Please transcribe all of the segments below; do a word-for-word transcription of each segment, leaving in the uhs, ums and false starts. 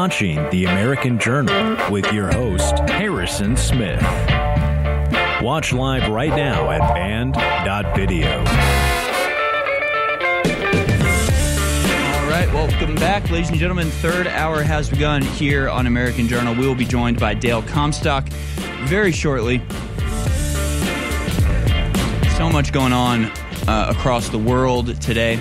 watching The American Journal with your host, Harrison Smith. Watch live right now at band dot video. All right, welcome back, ladies and gentlemen. Third hour has begun here on American Journal. We will be joined by Dale Comstock very shortly. So much going on uh, across the world today.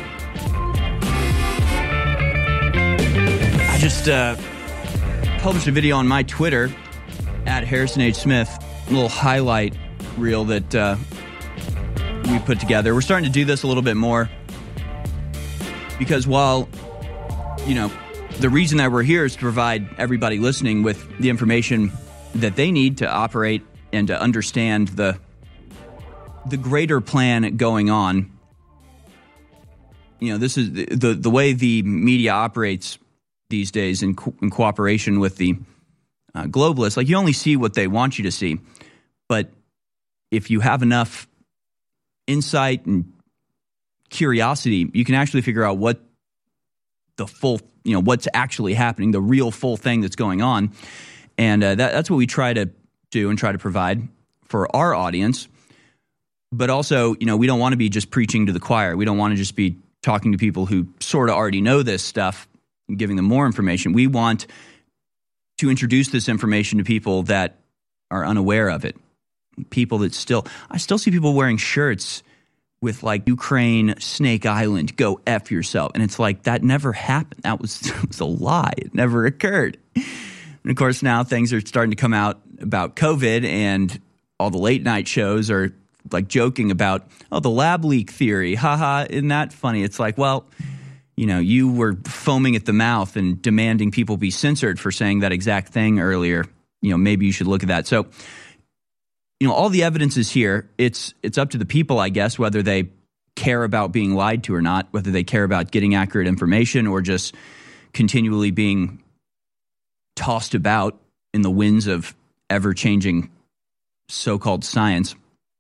I just uh, published a video on my Twitter, at Harrison H. Smith, a little highlight reel that uh, we put together. We're starting to do this a little bit more because while, you know, the reason that we're here is to provide everybody listening with the information that they need to operate and to understand the the greater plan going on. You know, this is the the, the way the media operates these days in, co- in cooperation with the uh, globalists. Like, you only see what they want you to see. But if you have enough insight and curiosity, you can actually figure out what the full, you know, what's actually happening, the real full thing that's going on. And uh, that, that's what we try to do and try to provide for our audience. But also, you know, we don't want to be just preaching to the choir. We don't want to just be talking to people who sort of already know this stuff and giving them more information. We want to introduce this information to people that are unaware of it. People that still, I still see people wearing shirts with like Ukraine, Snake Island, go F yourself. And it's like, that never happened. That was, that was a lie. It never occurred. And of course, now things are starting to come out about COVID, and all the late night shows are like joking about, oh, the lab leak theory. Haha, isn't that funny? It's like, well, you know, you were foaming at the mouth and demanding people be censored for saying that exact thing earlier. You know, maybe you should look at that. So, you know, all the evidence is here. It's it's up to the people, I guess, whether they care about being lied to or not, whether they care about getting accurate information or just continually being tossed about in the winds of ever-changing so-called science.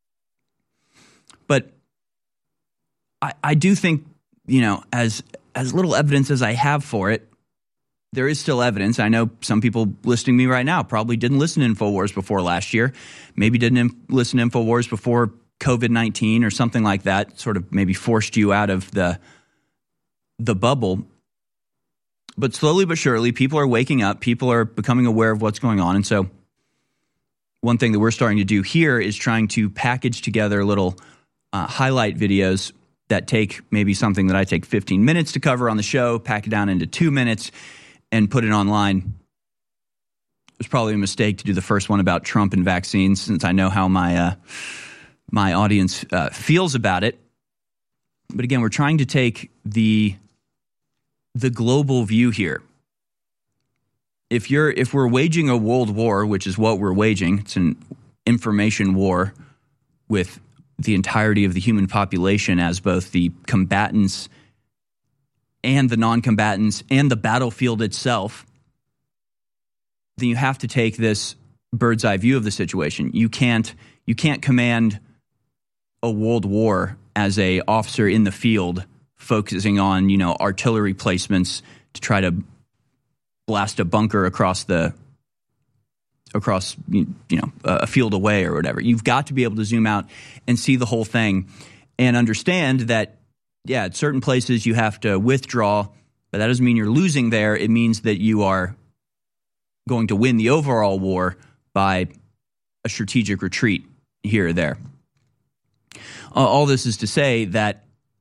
But I, I do think, you know, as as little evidence as I have for it, there is still evidence. I know some people listening to me right now probably didn't listen to InfoWars before last year, maybe didn't im- listen to InfoWars before COVID nineteen or something like that, sort of maybe forced you out of the the bubble. But slowly but surely, people are waking up. People are becoming aware of what's going on. And so one thing that we're starting to do here is trying to package together little uh, highlight videos that take maybe something that I take fifteen minutes to cover on the show, pack it down into two minutes, and put it online. It was probably a mistake to do the first one about Trump and vaccines, since I know how my uh, my audience uh, feels about it. But again, we're trying to take the the global view here. If you're if we're waging a world war, which is what we're waging, it's an information war with the entirety of the human population as both the combatants and the non-combatants and the battlefield itself, then you have to take this bird's eye view of the situation. You can't you can't command a world war as a officer in the field focusing on, you know, artillery placements to try to blast a bunker across the across, you know, a field away or whatever. You've got to be able to zoom out and see the whole thing and understand that, yeah, at certain places you have to withdraw, but that doesn't mean you're losing there. It means that you are going to win the overall war by a strategic retreat here or there. Uh, all this is to say that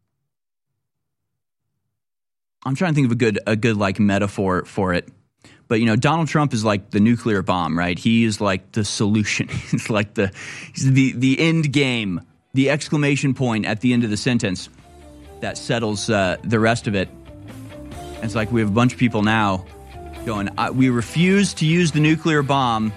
I'm trying to think of a good, a good like metaphor for it. But, you know, Donald Trump is like the nuclear bomb, right? He is like the solution. He's like the he's the, the end game, the exclamation point at the end of the sentence that settles uh, the rest of it. And it's like we have a bunch of people now going, we refuse to use the nuclear bomb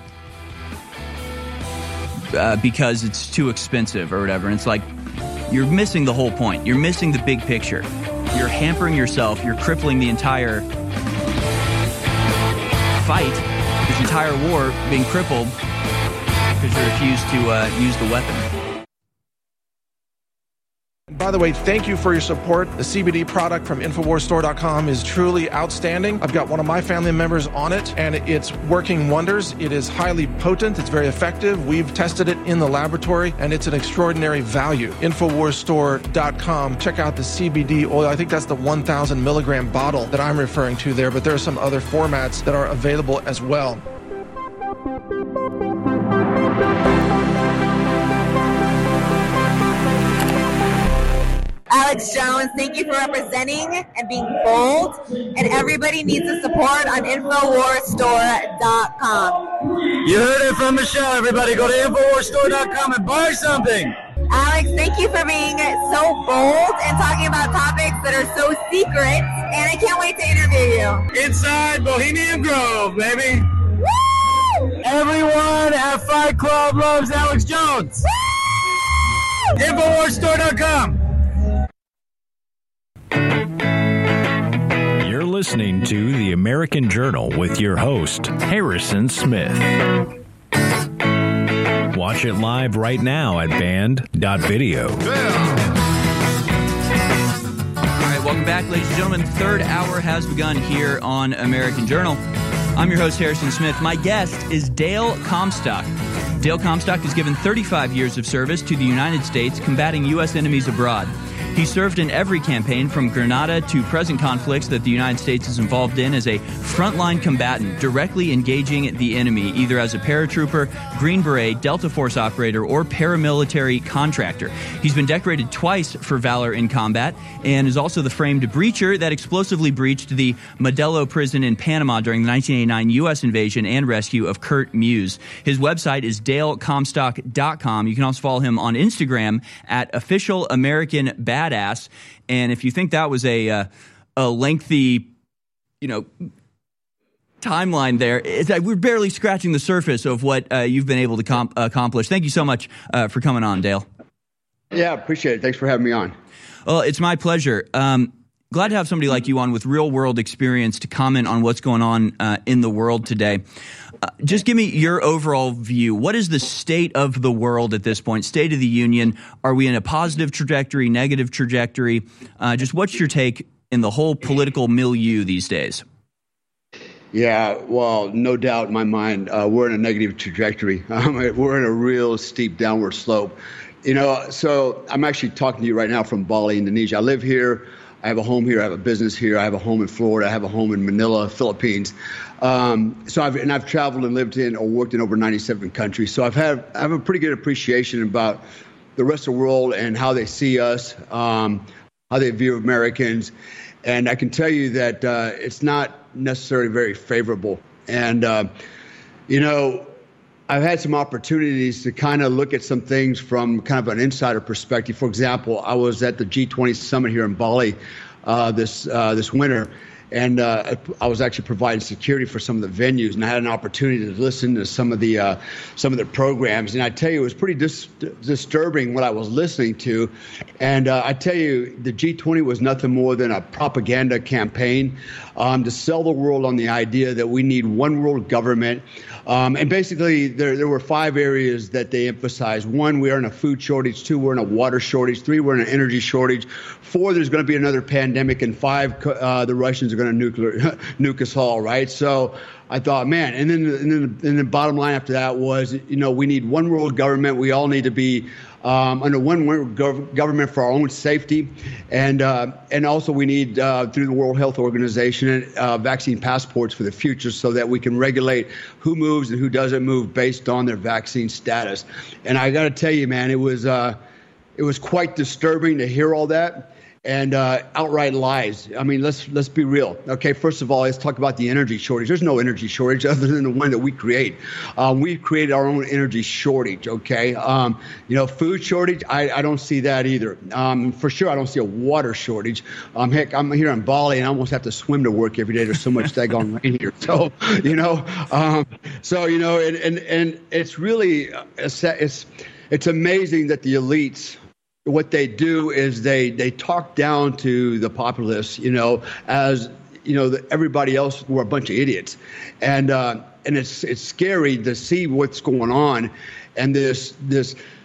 uh, because it's too expensive or whatever. And it's like, you're missing the whole point. You're missing the big picture. You're hampering yourself. You're crippling the entire fight, this entire war being crippled because you refuse to uh, use the weapon. By the way, thank you for your support. The C B D product from Infowars Store dot com is truly outstanding. I've got one of my family members on it, and it's working wonders. It is highly potent. It's very effective. We've tested it in the laboratory, and it's an extraordinary value. Infowars Store dot com. Check out the C B D oil. I think that's the one thousand milligram bottle that I'm referring to there, but there are some other formats that are available as well. Alex Jones, thank you for representing and being bold. And everybody needs the support on Infowars Store dot com. You heard it from Michelle, everybody. Go to Infowars Store dot com and buy something. Alex, thank you for being so bold and talking about topics that are so secret. And I can't wait to interview you. Inside Bohemian Grove, baby. Woo! Everyone at Fight Club loves Alex Jones. Woo! Infowars Store dot com. You're listening to The American Journal with your host, Harrison Smith. Watch it live right now at band dot video. All right, welcome back, ladies and gentlemen. Third hour has begun here on American Journal. I'm your host, Harrison Smith. My guest is Dale Comstock. Dale Comstock has given thirty-five years of service to the United States combating U S enemies abroad. He served in every campaign from Grenada to present conflicts that the United States is involved in as a frontline combatant, directly engaging the enemy, either as a paratrooper, Green Beret, Delta Force operator, or paramilitary contractor. He's been decorated twice for valor in combat and is also the framed breacher that explosively breached the Modelo prison in Panama during the nineteen eighty-nine U S invasion and rescue of Kurt Muse. His website is Dale Comstock dot com. You can also follow him on Instagram at Official American Badass. And if you think that was a uh, a lengthy, you know, timeline there, it's like we're barely scratching the surface of what uh, you've been able to comp- accomplish. Thank you so much uh, for coming on, Dale. Yeah, appreciate it. Thanks for having me on. Well, it's my pleasure. Um, glad to have somebody like you on with real world experience to comment on what's going on uh, in the world today. Uh, just give me your overall view. What is the state of the world at this point? State of the Union? Are we in a positive trajectory, negative trajectory? Uh, just what's your take in the whole political milieu these days? Yeah, well, no doubt in my mind, uh, we're in a negative trajectory. Um, we're in a real steep downward slope. You know, so I'm actually talking to you right now from Bali, Indonesia. I live here. I have a home here. I have a business here. I have a home in Florida. I have a home in Manila, Philippines. Um, so I've and I've traveled and lived in or worked in over ninety-seven countries. So I've had I have a pretty good appreciation about the rest of the world and how they see us, um, how they view Americans, and I can tell you that uh, it's not necessarily very favorable. And uh, you know, I've had some opportunities to kind of look at some things from kind of an insider perspective. For example, I was at the G twenty summit here in Bali uh, this uh, this winter, and uh, I was actually providing security for some of the venues, and I had an opportunity to listen to some of the uh, some of the programs. And I tell you, it was pretty dis- disturbing what I was listening to. And uh, I tell you, the G twenty was nothing more than a propaganda campaign um, to sell the world on the idea that we need one world government. Um, and basically, there there were five areas that they emphasized. One, we are in a food shortage. Two, we're in a water shortage. Three, we're in an energy shortage. Four, there's going to be another pandemic. And five, uh, the Russians are going to nuclear nuke us all, right? So I thought, man, and then and then and the bottom line after that was, you know, we need one world government. We all need to be um, under one world gov- government for our own safety, and uh, and also we need uh, through the World Health Organization uh, vaccine passports for the future, so that we can regulate who moves and who doesn't move based on their vaccine status. And I got to tell you, man, it was uh, it was quite disturbing to hear all that. And uh, outright lies. I mean, let's let's be real. Okay, first of all, let's talk about the energy shortage. There's no energy shortage other than the one that we create. Um, we created our own energy shortage. Okay, um, you know, food shortage. I, I don't see that either. Um, for sure, I don't see a water shortage. Um, heck, I'm here in Bali and I almost have to swim to work every day. There's so much daggone rain here. So you know, um, so you know, and and, and it's really it's, it's it's amazing that the elites, what they do is they they talk down to the populace, you know, as, you know, the, everybody else were a bunch of idiots. And uh, and it's it's scary to see what's going on. And this this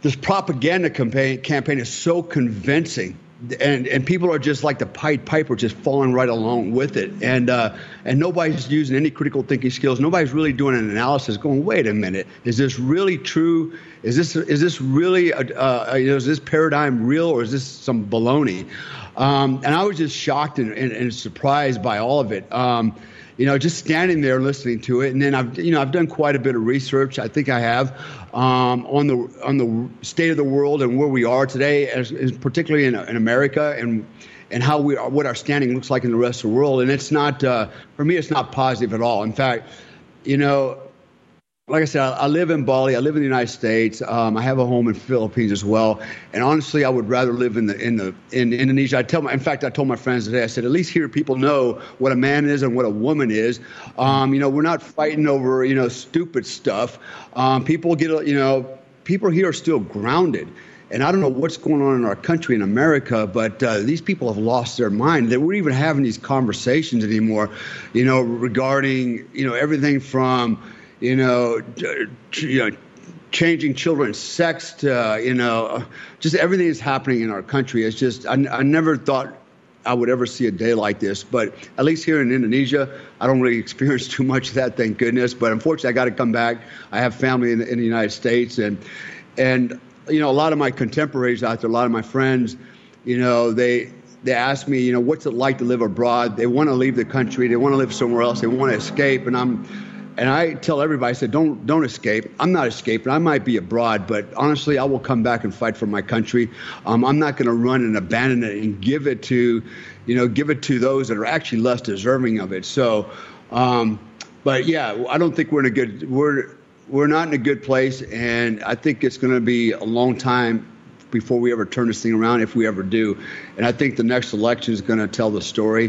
this propaganda campaign campaign is so convincing. And and people are just like the Pied Piper, just falling right along with it. And uh, and nobody's using any critical thinking skills. Nobody's really doing an analysis going, wait a minute, is this really true? Is this is this really, a, uh, you know, is this paradigm real, or is this some baloney? Um, and I was just shocked and, and, and surprised by all of it. Um, you know, just standing there listening to it. And then I've, you know, I've done quite a bit of research. I think I have um, on the on the state of the world and where we are today, as, as particularly in, in America, and and how we are, what our standing looks like in the rest of the world. And it's not, uh, for me, it's not positive at all. In fact, you know, like I said, I, I live in Bali. I live in the United States. Um, I have a home in the Philippines as well. And honestly, I would rather live in the in the in Indonesia. I tell my, in fact, I told my friends today. I said, at least here people know what a man is and what a woman is. Um, you know, we're not fighting over you know stupid stuff. Um, people get you know people here are still grounded. And I don't know what's going on in our country in America, but uh, these people have lost their mind. They weren't even having these conversations anymore. You know, regarding you know everything from you know, you know, changing children's sex to, uh, you know, just everything that's happening in our country. It's just, I, I never thought I would ever see a day like this. But at least here in Indonesia, I don't really experience too much of that, thank goodness. But unfortunately, I got to come back. I have family in the, in the United States. And, and, you know, a lot of my contemporaries out there, a lot of my friends, you know, they, they ask me, you know, what's it like to live abroad? They want to leave the country. They want to live somewhere else. They want to escape. And I'm, And I tell everybody, I said, don't don't escape. I'm not escaping. I might be abroad, but honestly, I will come back and fight for my country. Um, I'm not going to run and abandon it and give it to, you know, give it to those that are actually less deserving of it. So, um, but yeah, I don't think we're in a good we're we're not in a good place, and I think it's going to be a long time before we ever turn this thing around, if we ever do. And I think the next election is going to tell the story.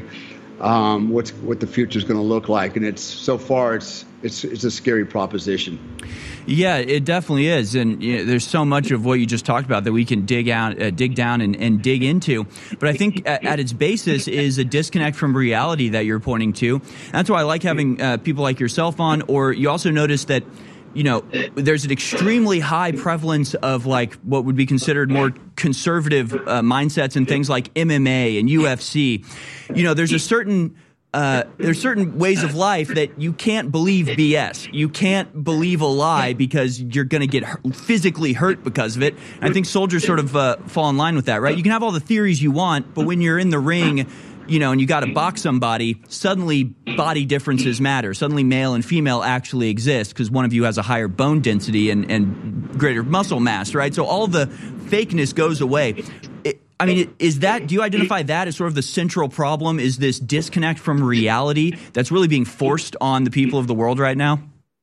Um, what's what the future is going to look like, and it's so far it's it's it's a scary proposition. Yeah, it definitely is, and you know, there's so much of what you just talked about that we can dig out, uh, dig down, and, and dig into. But I think at, at its basis is a disconnect from reality that you're pointing to. That's why I like having uh, people like yourself on. Or you also notice that, you know, there's an extremely high prevalence of like what would be considered more conservative uh, mindsets and things like M M A and U F C. You know, there's a certain uh, there's certain ways of life that you can't believe B S. You can't believe a lie because you're going to get hurt, physically hurt because of it. And I think soldiers sort of uh, fall in line with that, right? You can have all the theories you want, but when you're in the ring, you know, and you got to box somebody, suddenly body differences matter. Suddenly male and female actually exist because one of you has a higher bone density and, and greater muscle mass, right? So all the fakeness goes away. It, I mean, is that, do you identify that as sort of the central problem? Is this disconnect from reality that's really being forced on the people of the world right now?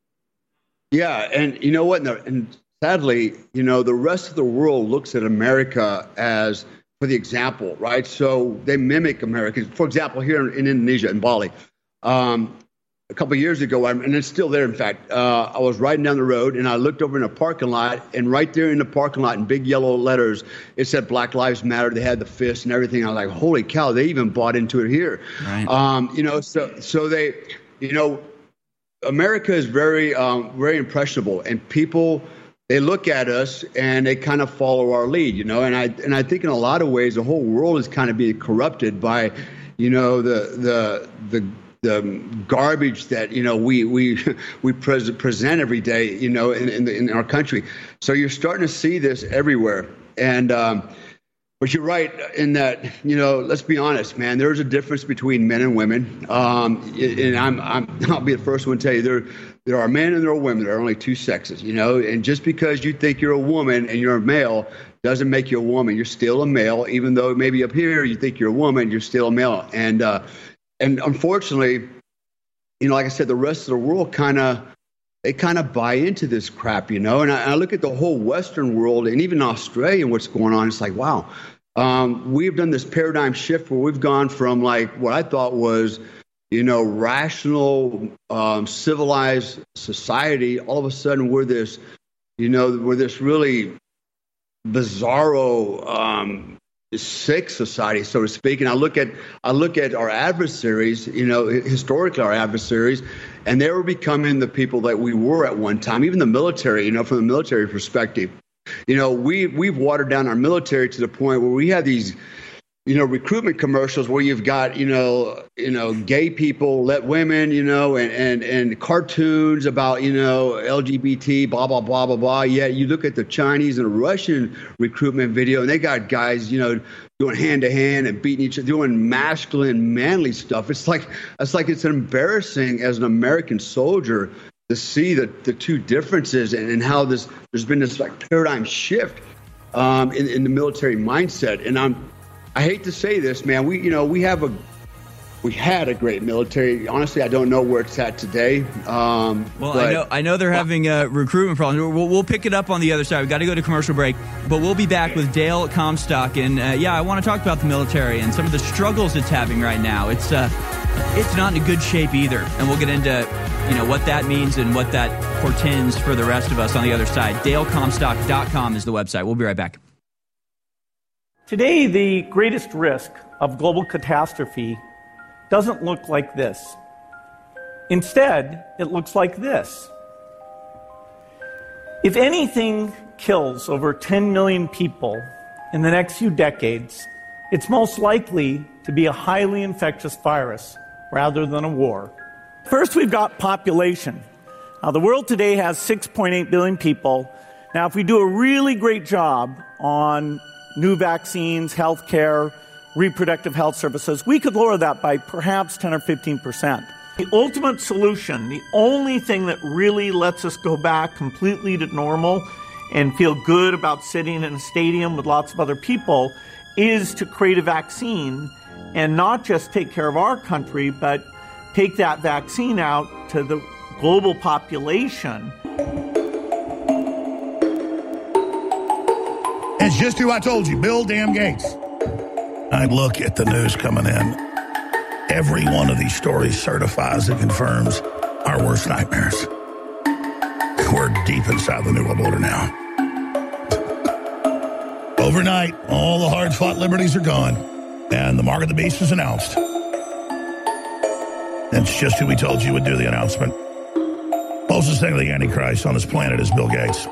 Yeah, and you know what? And sadly, you know, the rest of the world looks at America as, for the example, right? So they mimic Americans. For example, here in, in Indonesia, in Bali, um, a couple of years ago, and it's still there, in fact, uh, I was riding down the road, and I looked over in a parking lot, and right there in the parking lot, in big yellow letters, it said Black Lives Matter. They had the fist and everything. I was like, holy cow, they even bought into it here. Right. Um, you know, so so they, you know, America is very, um, very impressionable, and people, they look at us and they kind of follow our lead, you know, and I and I think in a lot of ways the whole world is kind of being corrupted by, you know, the the the the garbage that, you know, we we we pres- present every day, you know, in in, the, in our country. So you're starting to see this everywhere, and um, but you're right in that, you know, let's be honest, man. There's a difference between men and women, um, and I'm I'm I'll be the first one to tell you there. There are men and there are women. There are only two sexes, you know, and just because you think you're a woman and you're a male doesn't make you a woman. You're still a male, even though maybe up here you think you're a woman, you're still a male. And uh, and unfortunately, you know, like I said, the rest of the world kind of, they kind of buy into this crap, you know, and I, I look at the whole Western world and even Australia and what's going on. It's like, wow, um, we've done this paradigm shift where we've gone from like what I thought was, you know, rational, um, civilized society. All of a sudden, we're this, you know, we're this really bizarro, um, sick society, so to speak. And I look at, I look at our adversaries, you know, historically our adversaries, and they were becoming the people that we were at one time. Even the military, you know, from the military perspective, You know, we, we've watered down our military to the point where we have these, you know, recruitment commercials where you've got, you know, you know, gay people let women, you know, and, and, and cartoons about, you know, L G B T, blah, blah, blah, blah, blah. Yet you look at the Chinese and Russian recruitment video and they got guys, you know, doing hand to hand and beating each other, doing masculine, manly stuff. It's like, it's like it's embarrassing as an American soldier to see the, the two differences and, and how this, there's been this like paradigm shift um, in, in the military mindset. And I'm, I hate to say this, man. We, you know, we have a, we had a great military. Honestly, I don't know where it's at today. Um, well, but, I know, I know they're having uh, recruitment problems. We'll, we'll pick it up on the other side. We've got to go to commercial break, but we'll be back with Dale Comstock. And uh, yeah, I want to talk about the military and some of the struggles it's having right now. It's, uh, it's not in a good shape either. And we'll get into, you know, what that means and what that portends for the rest of us on the other side. Dale Comstock dot com is the website. We'll be right back. Today, the greatest risk of global catastrophe doesn't look like this. Instead, it looks like this. If anything kills over ten million people in the next few decades, it's most likely to be a highly infectious virus rather than a war. First, we've got population. Uh, the world today has six point eight billion people. Now, if we do a really great job on new vaccines, health care, reproductive health services, we could lower that by perhaps ten or fifteen percent. The ultimate solution, the only thing that really lets us go back completely to normal and feel good about sitting in a stadium with lots of other people, is to create a vaccine and not just take care of our country, but take that vaccine out to the global population. It's just who I told you, Bill damn Gates. I look at the news coming in. Every one of these stories certifies and confirms our worst nightmares. We're deep inside the New World Order now. Overnight, all the hard-fought liberties are gone, and the mark of the beast is announced. It's just who we told you would do the announcement. Closest thing to the Antichrist on this planet is Bill Gates.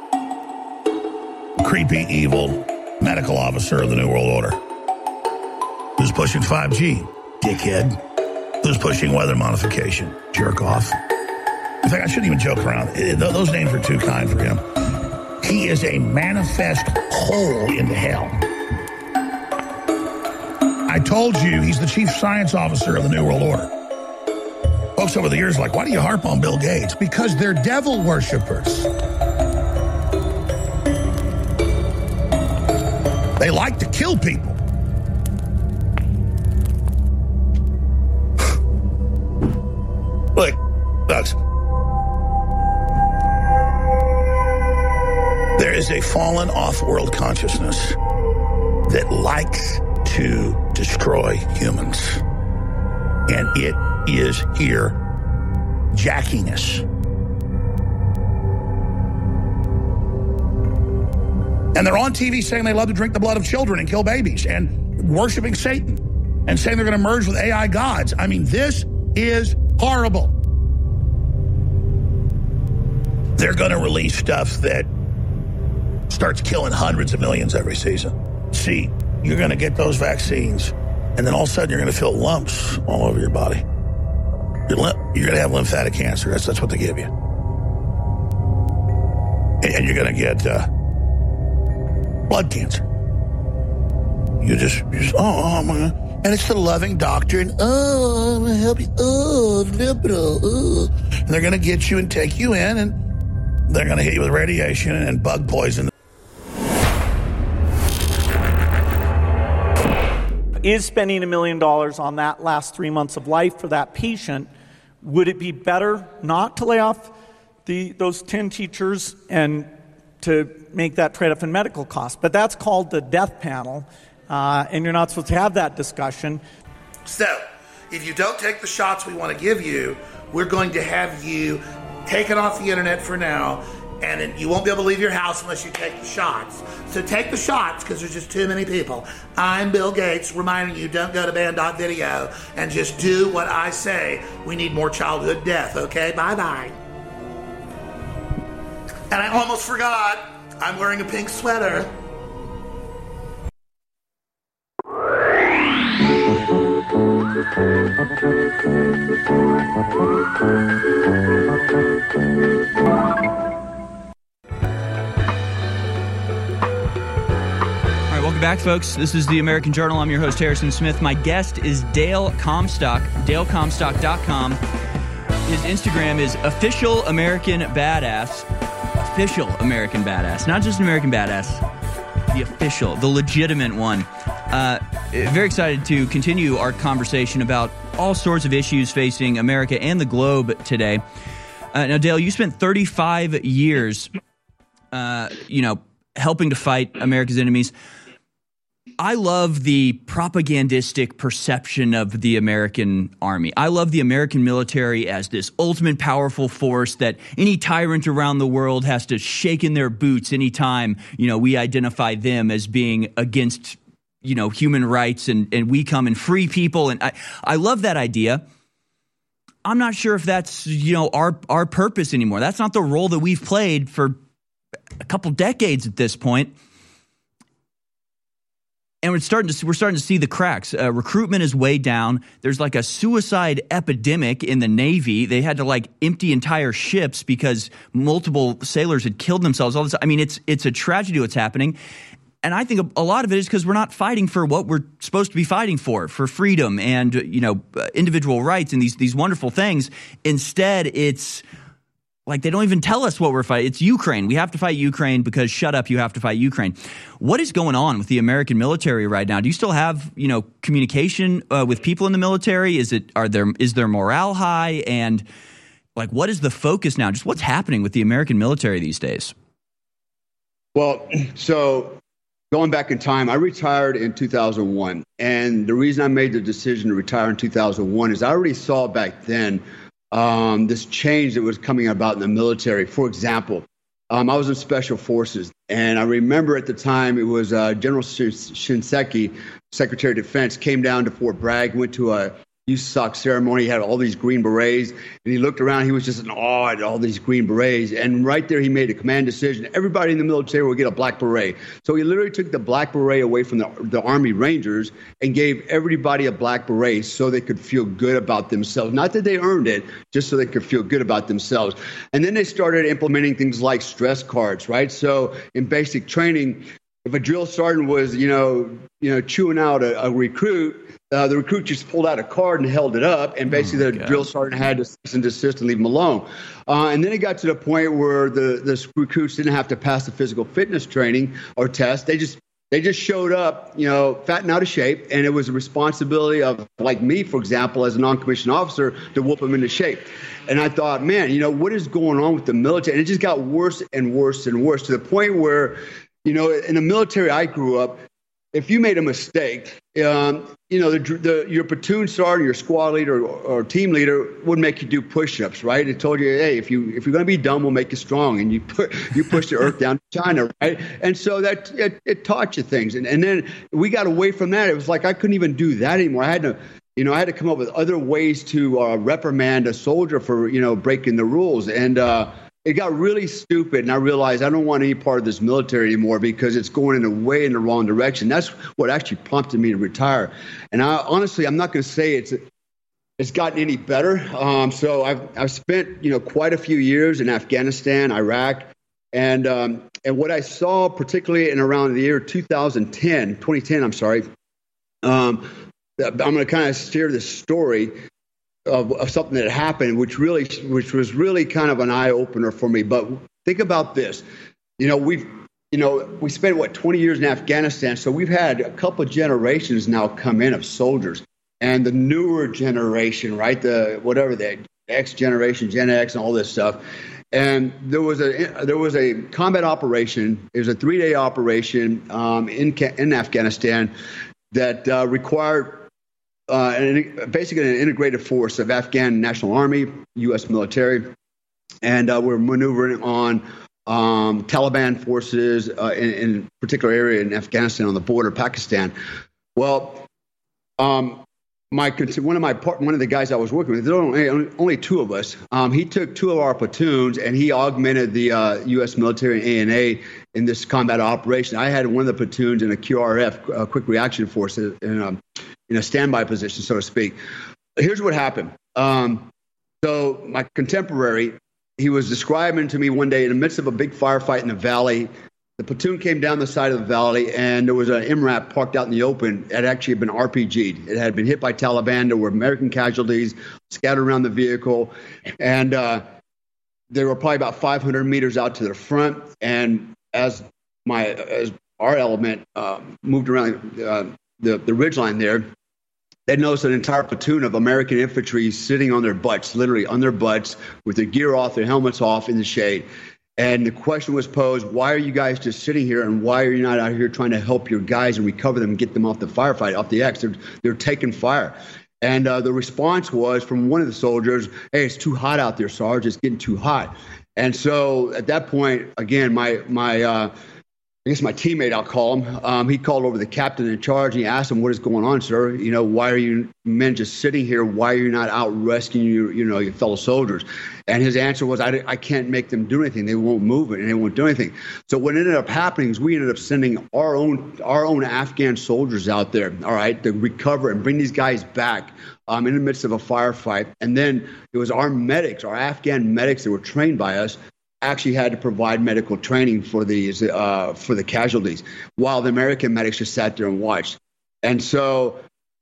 Creepy, evil medical officer of the New World Order. Who's pushing five G? Dickhead. Who's pushing weather modification? Jerk off. In fact, I shouldn't even joke around. Those names are too kind for him. He is a manifest hole into hell. I told you he's the chief science officer of the New World Order. Folks over the years are like, why do you harp on Bill Gates? Because they're devil worshippers. They like to kill people. Look, folks. There is a fallen off-world consciousness that likes to destroy humans. And it is here jacking us. And they're on T V saying they love to drink the blood of children and kill babies and worshiping Satan and saying they're going to merge with A I gods. I mean, this is horrible. They're going to release stuff that starts killing hundreds of millions every season. See, you're going to get those vaccines, and then all of a sudden you're going to feel lumps all over your body. You're, lim- you're going to have lymphatic cancer. That's, that's what they give you. And, and you're going to get uh, blood cancer. You just, you just oh, oh, my God. And it's the loving doctor, and oh, I'm going to help you. Oh, liberal. Oh. And they're going to get you and take you in, and they're going to hit you with radiation and bug poison. Is spending a million dollars on that last three months of life for that patient, would it be better not to lay off the those ten teachers and to make that trade-off in medical costs? But that's called the death panel, uh, and you're not supposed to have that discussion. So, if you don't take the shots we want to give you, we're going to have you taken off the internet for now, and then you won't be able to leave your house unless you take the shots. So take the shots, because there's just too many people. I'm Bill Gates, reminding you, don't go to band dot video and just do what I say. We need more childhood death, okay? Bye-bye. And I almost forgot, I'm wearing a pink sweater. Welcome back, folks. This is the American Journal. I'm your host, Harrison Smith. My guest is Dale Comstock, dale comstock dot com. His Instagram is Official American Badass. Official American Badass. Not just American Badass, the official, the legitimate one. Uh, very excited to continue our conversation about all sorts of issues facing America and the globe today. Uh, now, Dale, you spent thirty-five years, uh, you know, helping to fight America's enemies. I love the propagandistic perception of the American army. I love the American military as this ultimate powerful force that any tyrant around the world has to shake in their boots anytime, you know, we identify them as being against, you know, human rights and, and we come and free people. And I, I love that idea. I'm not sure if that's, you know, our, our purpose anymore. That's not the role that we've played for a couple decades at this point. And we're starting to we're starting to see the cracks. Uh, recruitment is way down. There's like a suicide epidemic in the Navy. They had to like empty entire ships because multiple sailors had killed themselves. All this. I mean, it's it's a tragedy what's happening. And I think a, a lot of it is because we're not fighting for what we're supposed to be fighting for, for freedom and, you know, uh, individual rights and these these wonderful things. Instead, it's like they don't even tell us what we're fighting. It's Ukraine. We have to fight Ukraine because shut up, you have to fight Ukraine. What is going on with the American military right now? Do you still have, you know, communication uh, with people in the military? Is it are there is their morale high? And like, what is the focus now? Just what's happening with the American military these days? Well, so going back in time, I retired in two thousand one. And the reason I made the decision to retire in two thousand one is I already saw back then Um, this change that was coming about in the military. For example, um, I was in Special Forces, and I remember at the time it was uh, General Shinseki, Secretary of Defense, came down to Fort Bragg, went to a U S A C ceremony. He had all these green berets, and he looked around. He was just in awe at all these green berets. And right there, he made a command decision. Everybody in the military will get a black beret. So he literally took the black beret away from the, the Army Rangers and gave everybody a black beret so they could feel good about themselves. Not that they earned it, just so they could feel good about themselves. And then they started implementing things like stress cards, right? So in basic training, if a drill sergeant was, you know, you know, chewing out a, a recruit, Uh, the recruit just pulled out a card and held it up, and basically oh the God. drill sergeant had to cease and desist and leave him alone. Uh, and then it got to the point where the, the recruits didn't have to pass the physical fitness training or test. They just they just showed up, you know, fat and out of shape, and it was the responsibility of, like me, for example, as a non-commissioned officer, to whoop them into shape. And I thought, man, you know, what is going on with the military? And it just got worse and worse and worse to the point where, you know, in the military I grew up, if you made a mistake, um, you know, the, the, your platoon sergeant, your squad leader, or, or team leader would make you do push-ups, right? It told you, hey, if you if you're going to be dumb, we'll make you strong, and you put you push the earth down to China, right? And so that it, it taught you things, and and then we got away from that. It was like I couldn't even do that anymore. I had to, you know, I had to come up with other ways to uh, reprimand a soldier for, you know, breaking the rules, and uh, it got really stupid, and I realized I don't want any part of this military anymore because it's going in a way in the wrong direction. That's what actually prompted me to retire. And I, honestly, I'm not going to say it's it's gotten any better. Um, so I've I've spent, you know, quite a few years in Afghanistan, Iraq, and um, and what I saw, particularly in around the year two thousand ten, twenty ten, I'm sorry. Um, I'm going to kind of steer this story Of, of something that happened, which really, which was really kind of an eye opener for me. But think about this, you know, we've, you know, we spent what twenty years in Afghanistan, so we've had a couple of generations now come in of soldiers, and the newer generation, right, the whatever the X generation, Gen X, and all this stuff. And there was a there was a combat operation. It was a three day operation um, in in Afghanistan that uh, required. Uh, and basically an integrated force of Afghan National Army, U S military, and uh, we're maneuvering on um, Taliban forces uh, in, in a particular area in Afghanistan on the border of Pakistan. Well, um, my one of my part, one of the guys I was working with, there were only, only two of us. Um, he took two of our platoons and he augmented the uh, U S military and A N A in this combat operation. I had one of the platoons in a Q R F, a quick reaction force, in a, in a standby position, so to speak. Here's what happened. Um, so my contemporary, he was describing to me one day in the midst of a big firefight in the valley. The platoon came down the side of the valley, and there was an M RAP parked out in the open. It had actually been R P G'd. It had been hit by Taliban. There were American casualties scattered around the vehicle. And uh, they were probably about five hundred meters out to the front. And as my as our element uh, moved around uh, the, the ridgeline there, they noticed an entire platoon of American infantry sitting on their butts, literally on their butts, with their gear off, their helmets off in the shade. And the question was posed, why are you guys just sitting here, and why are you not out here trying to help your guys and recover them and get them off the firefight, off the X? They're, they're taking fire. And uh, the response was from one of the soldiers, hey, it's too hot out there, Sarge. It's getting too hot. And so at that point, again, my my uh, I guess my teammate, I'll call him, um, he called over the captain in charge, and he asked him, what is going on, sir? You know, why are you men just sitting here? Why are you not out rescuing your, you know, your fellow soldiers? And his answer was, I, I can't make them do anything. They won't move it, and they won't do anything. So what ended up happening is we ended up sending our own our own Afghan soldiers out there, all right, to recover and bring these guys back um, in the midst of a firefight. And then it was our medics, our Afghan medics that were trained by us, actually had to provide medical training for these uh, for the casualties, while the American medics just sat there and watched. And so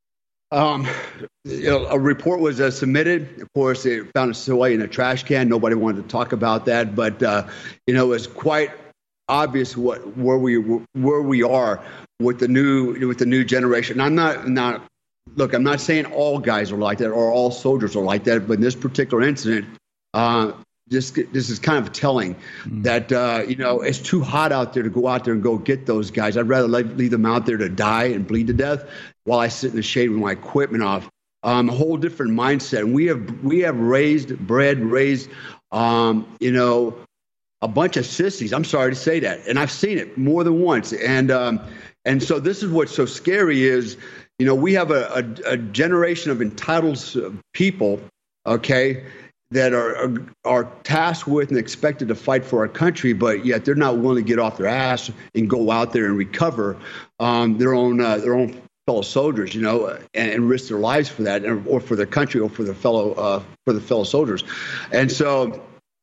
um, you know, a report was uh, submitted. Of course, it found its way in a trash can. Nobody wanted to talk about that, but uh, you know, it was quite obvious what where we where we are with the new with the new generation. I'm not not look. I'm not saying all guys are like that or all soldiers are like that, but in this particular incident, uh, This, this is kind of telling mm. that, uh, you know, it's too hot out there to go out there and go get those guys. I'd rather leave them out there to die and bleed to death while I sit in the shade with my equipment off. Um, a whole different mindset. And we have we have raised, bred, raised, um, you know, a bunch of sissies. I'm sorry to say that. And I've seen it more than once. And um, and so this is what's so scary is, you know, we have a, a, a generation of entitled people, okay, that are, are are tasked with and expected to fight for our country, but yet they're not willing to get off their ass and go out there and recover um, their own uh, their own fellow soldiers, you know, and, and risk their lives for that, or for their country, or for their fellow uh, for the fellow soldiers. And so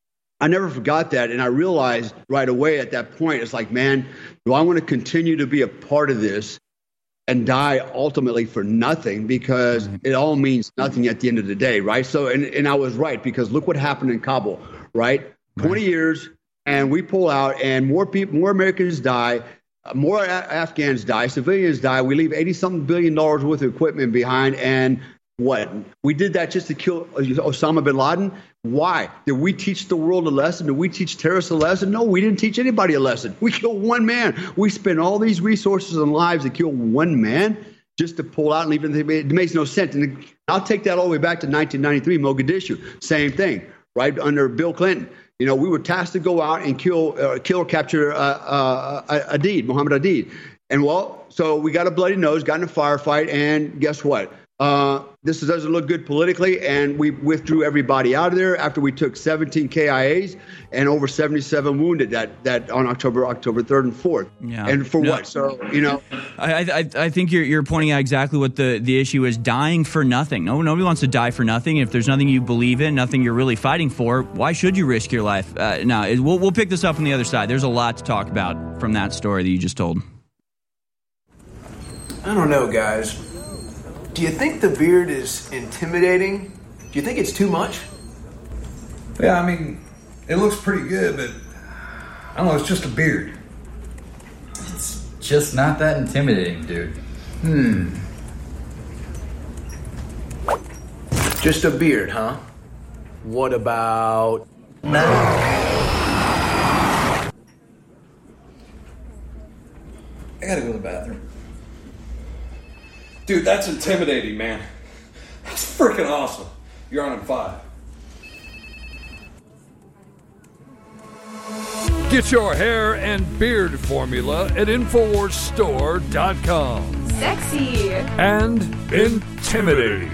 I never forgot that, and I realized right away at that point, it's like, man, do I want to continue to be a part of this and die ultimately for nothing, because it all means nothing at the end of the day, right? So, and, and I was right, because look what happened in Kabul, right? twenty years, and we pull out, and more people, more Americans die, more a- Afghans die, civilians die. We leave eighty-something billion dollars worth of equipment behind, and what? We did that just to kill Osama bin Laden? Why? Did we teach the world a lesson? Did we teach terrorists a lesson? No, we didn't teach anybody a lesson. We killed one man. We spent all these resources and lives to kill one man just to pull out and leave it. It makes no sense. And I'll take that all the way back to nineteen ninety-three, Mogadishu. Same thing, right? Under Bill Clinton. You know, we were tasked to go out and kill, uh, kill or capture uh, uh, Aidid, Muhammad Aidid. And, well, so we got a bloody nose, got in a firefight, and guess what? Uh, this doesn't look good politically, and we withdrew everybody out of there after we took seventeen K I As and over seventy-seven wounded that that on October October third and fourth. Yeah. And for no. what? So, you know, I, I I think you're you're pointing out exactly what the, the issue is: dying for nothing. No, nobody wants to die for nothing. If there's nothing you believe in, nothing you're really fighting for, why should you risk your life? Uh, now, we'll we'll pick this up on the other side. There's a lot to talk about from that story that you just told. I don't know, guys. Do you think the beard is intimidating? Do you think it's too much? Yeah, I mean, it looks pretty good, but I don't know, it's just a beard. It's just not that intimidating, dude. Hmm. Just a beard, huh? What about... No. I gotta go to the bathroom. Dude, that's intimidating, man. That's freaking awesome. You're on in five. Get your hair and beard formula at Infowars Store dot com. sexy, and intimidating.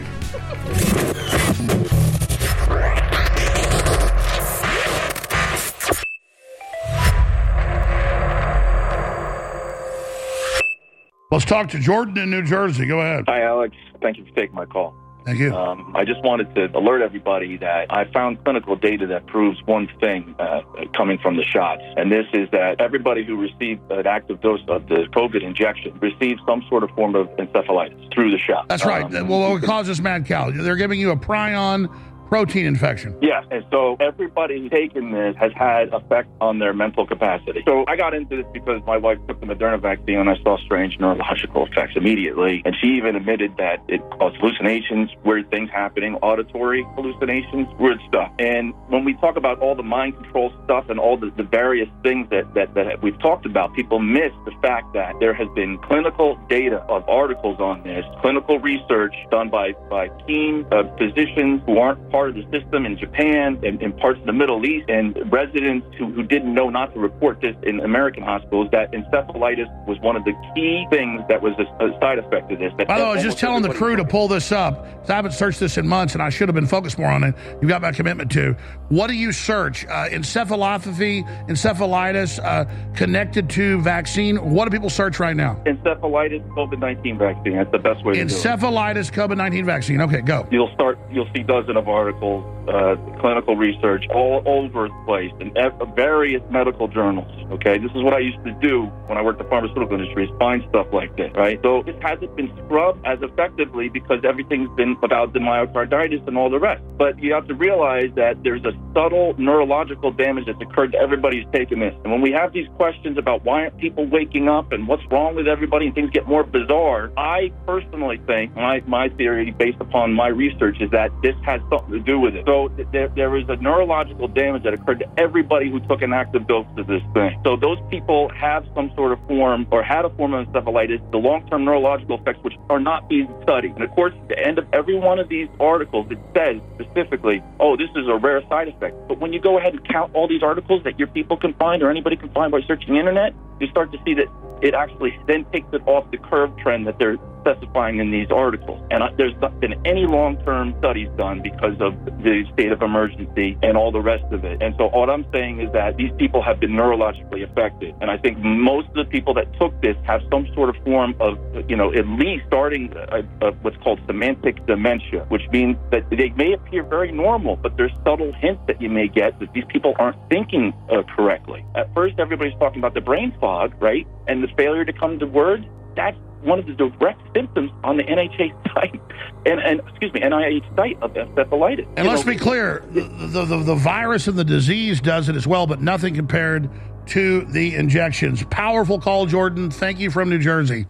Let's talk to Jordan in New Jersey. Go ahead. Hi, Alex. Thank you for taking my call. Thank you. Um, I just wanted to alert everybody that I found clinical data that proves one thing uh, coming from the shots, and this is that everybody who received an active dose of the COVID injection received some sort of form of encephalitis through the shot. That's right. Um, well, what causes mad cow? They're giving you a prion protein infection. Yes, and so everybody who's taken this has had effect on their mental capacity. So I got into this because my wife took the Moderna vaccine and I saw strange neurological effects immediately. And she even admitted that it caused hallucinations, weird things happening, auditory hallucinations, weird stuff. And when we talk about all the mind control stuff and all the, the various things that, that, that we've talked about, people miss the fact that there has been clinical data of articles on this, clinical research done by, by keen uh, physicians who aren't part of the system in Japan and in parts of the Middle East, and residents who, who didn't know not to report this in American hospitals, that encephalitis was one of the key things that was a, a side effect of this. That By the way, I was just telling the crew to pull this up, because I haven't searched this in months, and I should have been focused more on it. You've got my commitment to. What do you search? Uh, encephalopathy, encephalitis, uh, connected to vaccine. What do people search right now? Encephalitis, COVID nineteen vaccine. That's the best way to do it. Encephalitis, COVID nineteen vaccine. Okay, go. You'll start, you'll see dozens of articles, uh, clinical research all over the place in various medical journals. Okay, this is what I used to do when I worked in the pharmaceutical industry, is find stuff like this, right? So this hasn't been scrubbed as effectively because everything's been about the myocarditis and all the rest. But you have to realize that there's a subtle neurological damage that's occurred to everybody who's taken this. And when we have these questions about why aren't people waking up and what's wrong with everybody and things get more bizarre, I personally think, my, my theory based upon my research, is that this has something to do with it. So th- there, there is a neurological damage that occurred to everybody who took an active dose of this thing. So those people have some sort of form or had a form of encephalitis, the long-term neurological effects, which are not being studied. And of course, at the end of every one of these articles, it says specifically, oh, this is a rare side effect. But when you go ahead and count all these articles that your people can find or anybody can find by searching the internet, you start to see that it actually then takes it off the curve trend that they're specifying in these articles. And uh, there's not been any long-term studies done because of the state of emergency and all the rest of it. And so what I'm saying is that these people have been neurologically affected. And I think most of the people that took this have some sort of form of, you know, at least starting a, a, what's called semantic dementia, which means that they may appear very normal, but there's subtle hints that you may get that these people aren't thinking uh, correctly. At first, everybody's talking about the brain fog, right? And the failure to come to words. That's one of the direct symptoms on the N H A site, and, and excuse me, N I H site of encephalitis. And you let's know, be clear, the, the, the virus and the disease does it as well, but nothing compared to the injections. Powerful call, Jordan. Thank you from New Jersey.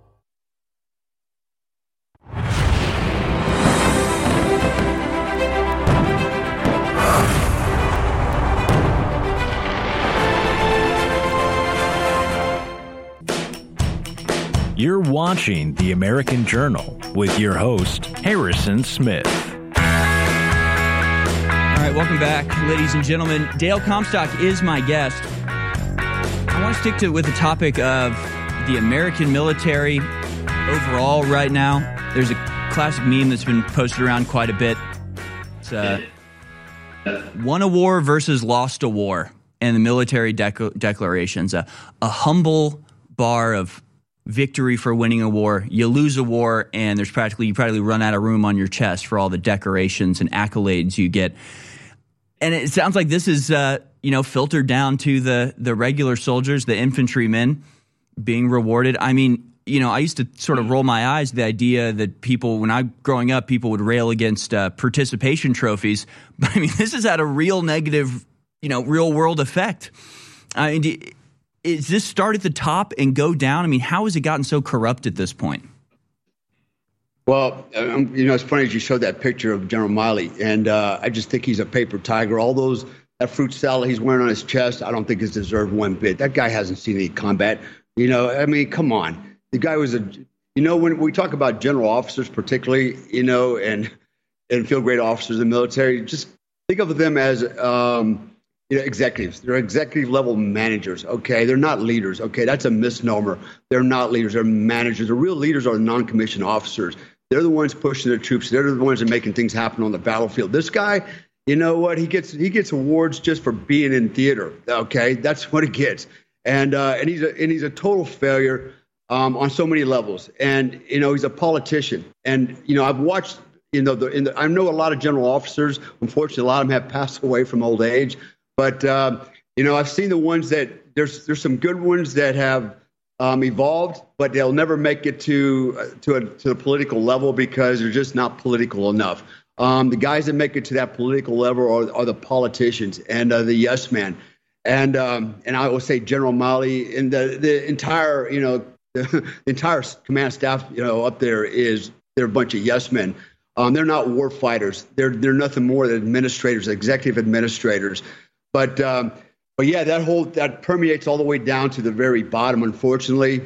You're watching The American Journal with your host, Harrison Smith. All right, welcome back, ladies and gentlemen. Dale Comstock is my guest. I want to stick to with the topic of the American military overall right now. There's a classic meme that's been posted around quite a bit. It's uh, won a war versus lost a war, and the military dec- declarations. Uh, a humble bar of victory for winning a war. You lose a war, and there's practically you practically run out of room on your chest for all the decorations and accolades you get. And it sounds like this is uh, you know filtered down to the the regular soldiers, the infantrymen being rewarded. I mean, you know, I used to sort of roll my eyes at the idea that people, when I growing up, people would rail against uh, participation trophies. But I mean, this has had a real negative, you know, real world effect. I mean, is this start at the top and go down? I mean, how has it gotten so corrupt at this point? Well, um, you know, it's funny as you showed that picture of General Milley, and uh, I just think he's a paper tiger. All those, that fruit salad he's wearing on his chest, I don't think is deserved one bit. That guy hasn't seen any combat. You know, I mean, come on. The guy was a, you know, when we talk about general officers particularly, you know, and, and field grade officers in the military, just think of them as, um, you know, executives. They're executive level managers. Okay, they're not leaders. Okay, that's a misnomer. They're not leaders. They're managers. The real leaders are the non-commissioned officers. They're the ones pushing the troops. They're the ones that are making things happen on the battlefield. This guy, you know what? He gets he gets awards just for being in theater. Okay, that's what he gets. And uh, and he's a and he's a total failure um, on so many levels. And you know, he's a politician. And you know, I've watched. You know, the, in the, I know a lot of general officers. Unfortunately, a lot of them have passed away from old age. But, um, you know, I've seen the ones that there's there's some good ones that have um, evolved, but they'll never make it to uh, to, a, to the political level because they're just not political enough. Um, the guys that make it to that political level are, are the politicians and uh, the yes men. And um, and I will say General Milley and the, the entire, you know, the entire command staff, you know, up there is they're a bunch of yes men. Um, they're not war fighters. They're they're nothing more than administrators, executive administrators. But um, but yeah, that whole that permeates all the way down to the very bottom, unfortunately.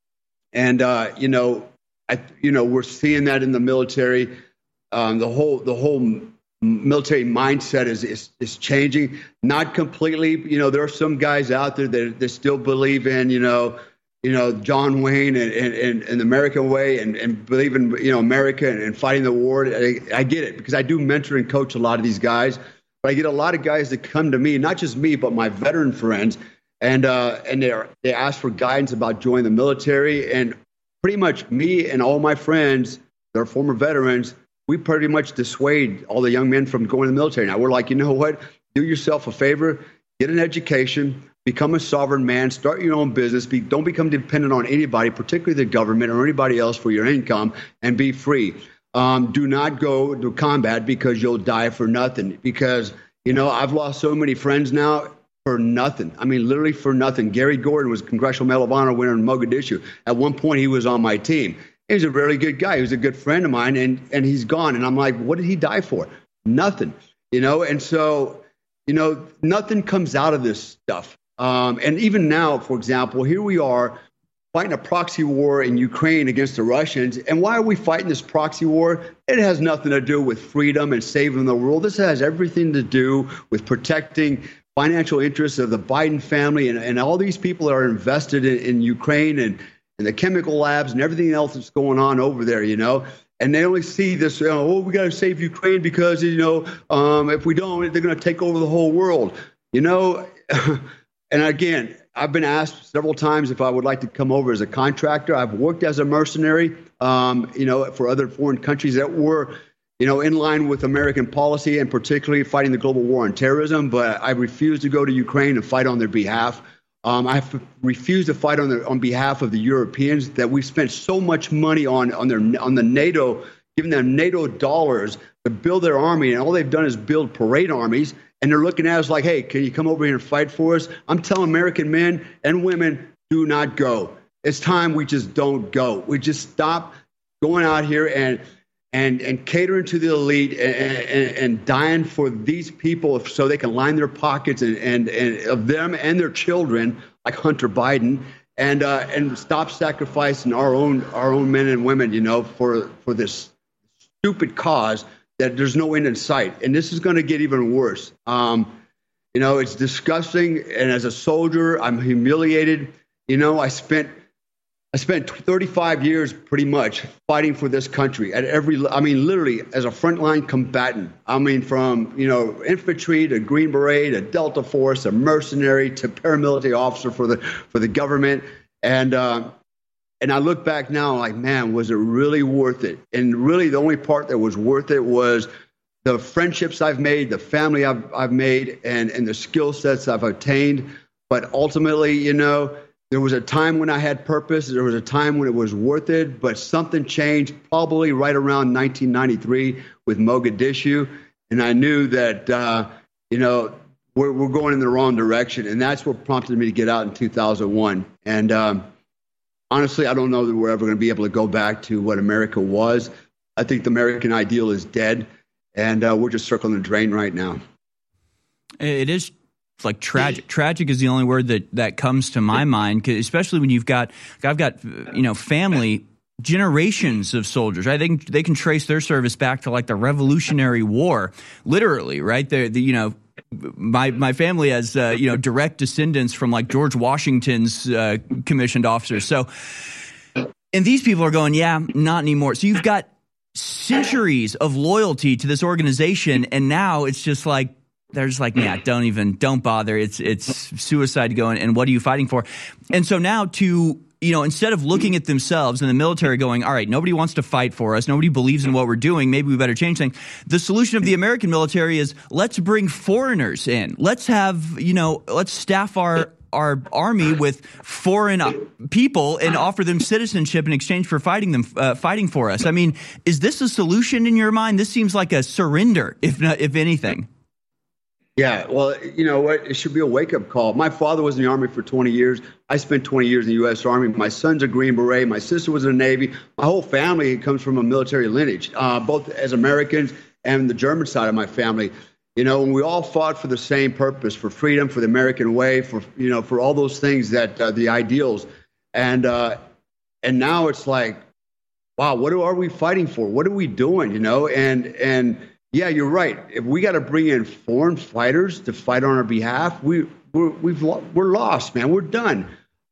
And uh, you know, I you know we're seeing that in the military. Um, the whole the whole military mindset is, is is changing, not completely. You know, there are some guys out there that, that still believe in you know. you know, John Wayne and, and, and the American way and, and believe in, you know, America and, and fighting the war. I, I get it because I do mentor and coach a lot of these guys. But I get a lot of guys that come to me, not just me, but my veteran friends. And uh, and they they ask for guidance about joining the military. And pretty much me and all my friends, they're former veterans, we pretty much dissuade all the young men from going to the military. Now, we're like, you know what? Do yourself a favor, get an education. Become a sovereign man, start your own business, be, don't become dependent on anybody, particularly the government or anybody else for your income, and be free. Um, do not go to combat because you'll die for nothing. Because, you know, I've lost so many friends now for nothing. I mean, literally for nothing. Gary Gordon was Congressional Medal of Honor winner in Mogadishu. At one point, he was on my team. He's a really good guy. He was a good friend of mine, and, and he's gone. And I'm like, what did he die for? Nothing. You know, and so, you know, nothing comes out of this stuff. Um, and even now, for example, here we are fighting a proxy war in Ukraine against the Russians. And why are we fighting this proxy war? It has nothing to do with freedom and saving the world. This has everything to do with protecting financial interests of the Biden family and, and all these people that are invested in, in Ukraine and, and the chemical labs and everything else that's going on over there, you know. And they only see this, you know, oh, we got to save Ukraine because, you know, um, if we don't, they're going to take over the whole world, you know. And again, I've been asked several times if I would like to come over as a contractor. I've worked as a mercenary, um, you know, for other foreign countries that were, you know, in line with American policy and particularly fighting the global war on terrorism. But I refuse to go to Ukraine and fight on their behalf. Um, I refuse to fight on their, on behalf of the Europeans that we've spent so much money on on their on the NATO, giving them NATO dollars to build their army, and all they've done is build parade armies. And they're looking at us like, hey, can you come over here and fight for us? I'm telling American men and women, do not go. It's time we just don't go. We just stop going out here and and and catering to the elite and, and, and dying for these people so they can line their pockets and, and, and of them and their children, like Hunter Biden, and uh, and stop sacrificing our own our own men and women, you know, for for this stupid cause that there's no end in sight. And this is going to get even worse. Um, you know, it's disgusting. And as a soldier, I'm humiliated. You know, I spent I spent thirty-five years pretty much fighting for this country at every, I mean, literally as a frontline combatant. I mean, from, you know, infantry to Green Beret to Delta Force, a mercenary to paramilitary officer for the for the government. And, uh, And I look back now like, man, was it really worth it? And really the only part that was worth it was the friendships I've made, the family I've, I've made, and, and the skill sets I've attained. But ultimately, you know, there was a time when I had purpose. There was a time when it was worth it. But something changed probably right around nineteen ninety-three with Mogadishu. And I knew that, uh, you know, we're, we're going in the wrong direction. And that's what prompted me to get out in two thousand one. And, um, honestly, I don't know that we're ever going to be able to go back to what America was. I think the American ideal is dead, and uh, we're just circling the drain right now. It is like tragic. Tragic is the only word that, that comes to my mind, especially when you've got, I've got, you know, family generations of soldiers. I think they can trace their service back to like the Revolutionary War, literally, right? The, the you know, my my family has uh, you know direct descendants from like George Washington's uh, commissioned officers. So, and these people are going, yeah, not anymore. So you've got centuries of loyalty to this organization, and now it's just like they're just like, yeah, don't even, don't bother. It's it's suicide going, and what are you fighting for? And so now to, you know, instead of looking at themselves and the military going, all right, nobody wants to fight for us, nobody believes in what we're doing, maybe we better change things. The solution of the American military is let's bring foreigners in. Let's have, you know, let's staff our our army with foreign people and offer them citizenship in exchange for fighting them, uh, fighting for us. I mean, is this a solution in your mind? This seems like a surrender, if not, if anything. Yeah, well, you know what? It should be a wake-up call. My father was in the Army for twenty years. I spent twenty years in the U S Army. My son's a Green Beret. My sister was in the Navy. My whole family comes from a military lineage, uh, both as Americans and the German side of my family. You know, and we all fought for the same purpose, for freedom, for the American way, for, you know, for all those things that uh, the ideals. And uh, and now it's like, wow, what are we fighting for? What are we doing, you know? And and yeah, you're right. If we got to bring in foreign fighters to fight on our behalf, we we're, we've we're lost, man. We're done.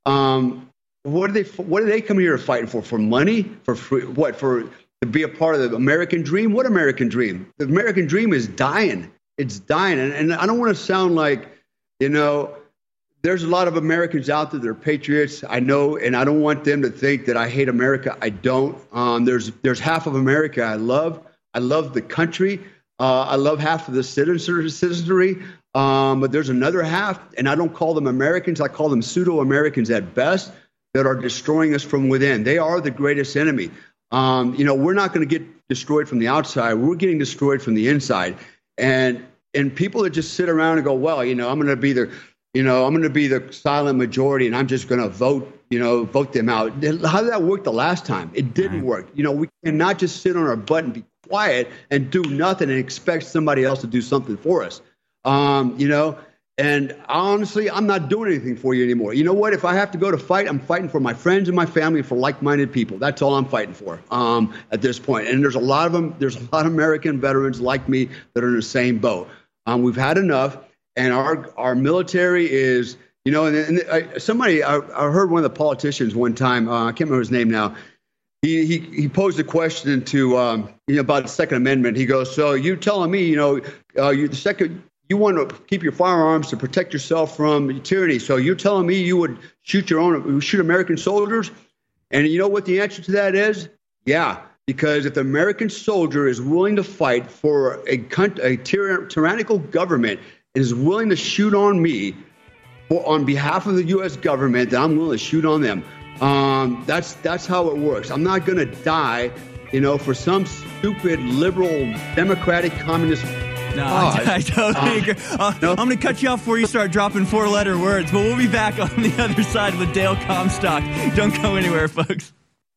Um, what are they? What are they coming here fighting for? For money? For free, what? For to be a part of the American dream? What American dream? The American dream is dying. It's dying, and, and I don't want to sound like, you know, there's a lot of Americans out there that are patriots. I know, and I don't want them to think that I hate America. I don't. Um, there's there's half of America I love. I love the country. Uh, I love half of the citizenry, um, but there's another half, and I don't call them Americans. I call them pseudo-Americans at best, that are destroying us from within. They are the greatest enemy. Um, you know, we're not going to get destroyed from the outside. We're getting destroyed from the inside. And and people that just sit around and go, well, you know, I'm going to be the, you know, I'm going to be the silent majority, and I'm just going to vote, you know, vote them out. How did that work the last time? It didn't work. You know, we cannot just sit on our butt and be quiet and do nothing and expect somebody else to do something for us. Um, you know, and honestly, I'm not doing anything for you anymore. You know what? If I have to go to fight, I'm fighting for my friends and my family, for like-minded people. That's all I'm fighting for um, at this point. And there's a lot of them. There's a lot of American veterans like me that are in the same boat. Um, we've had enough, and our our military is, you know, and, and I, somebody, I, I heard one of the politicians one time, uh, I can't remember his name now. He, he he posed a question to um, you know, about the Second Amendment. He goes, so you telling me, you know, uh, you the second you want to keep your firearms to protect yourself from tyranny. So you're telling me you would shoot your own, shoot American soldiers? And you know what the answer to that is? Yeah, because if the American soldier is willing to fight for a, a tyr- tyrannical government and is willing to shoot on me for, on behalf of the U S government, then I'm willing to shoot on them. Um, that's that's how it works. I'm not going to die, you know, for some stupid liberal, democratic, communist. No, I, I totally uh, agree. Uh, no? I'm going to cut you off before you start dropping four-letter words, but we'll be back on the other side with Dale Comstock. Don't go anywhere, folks.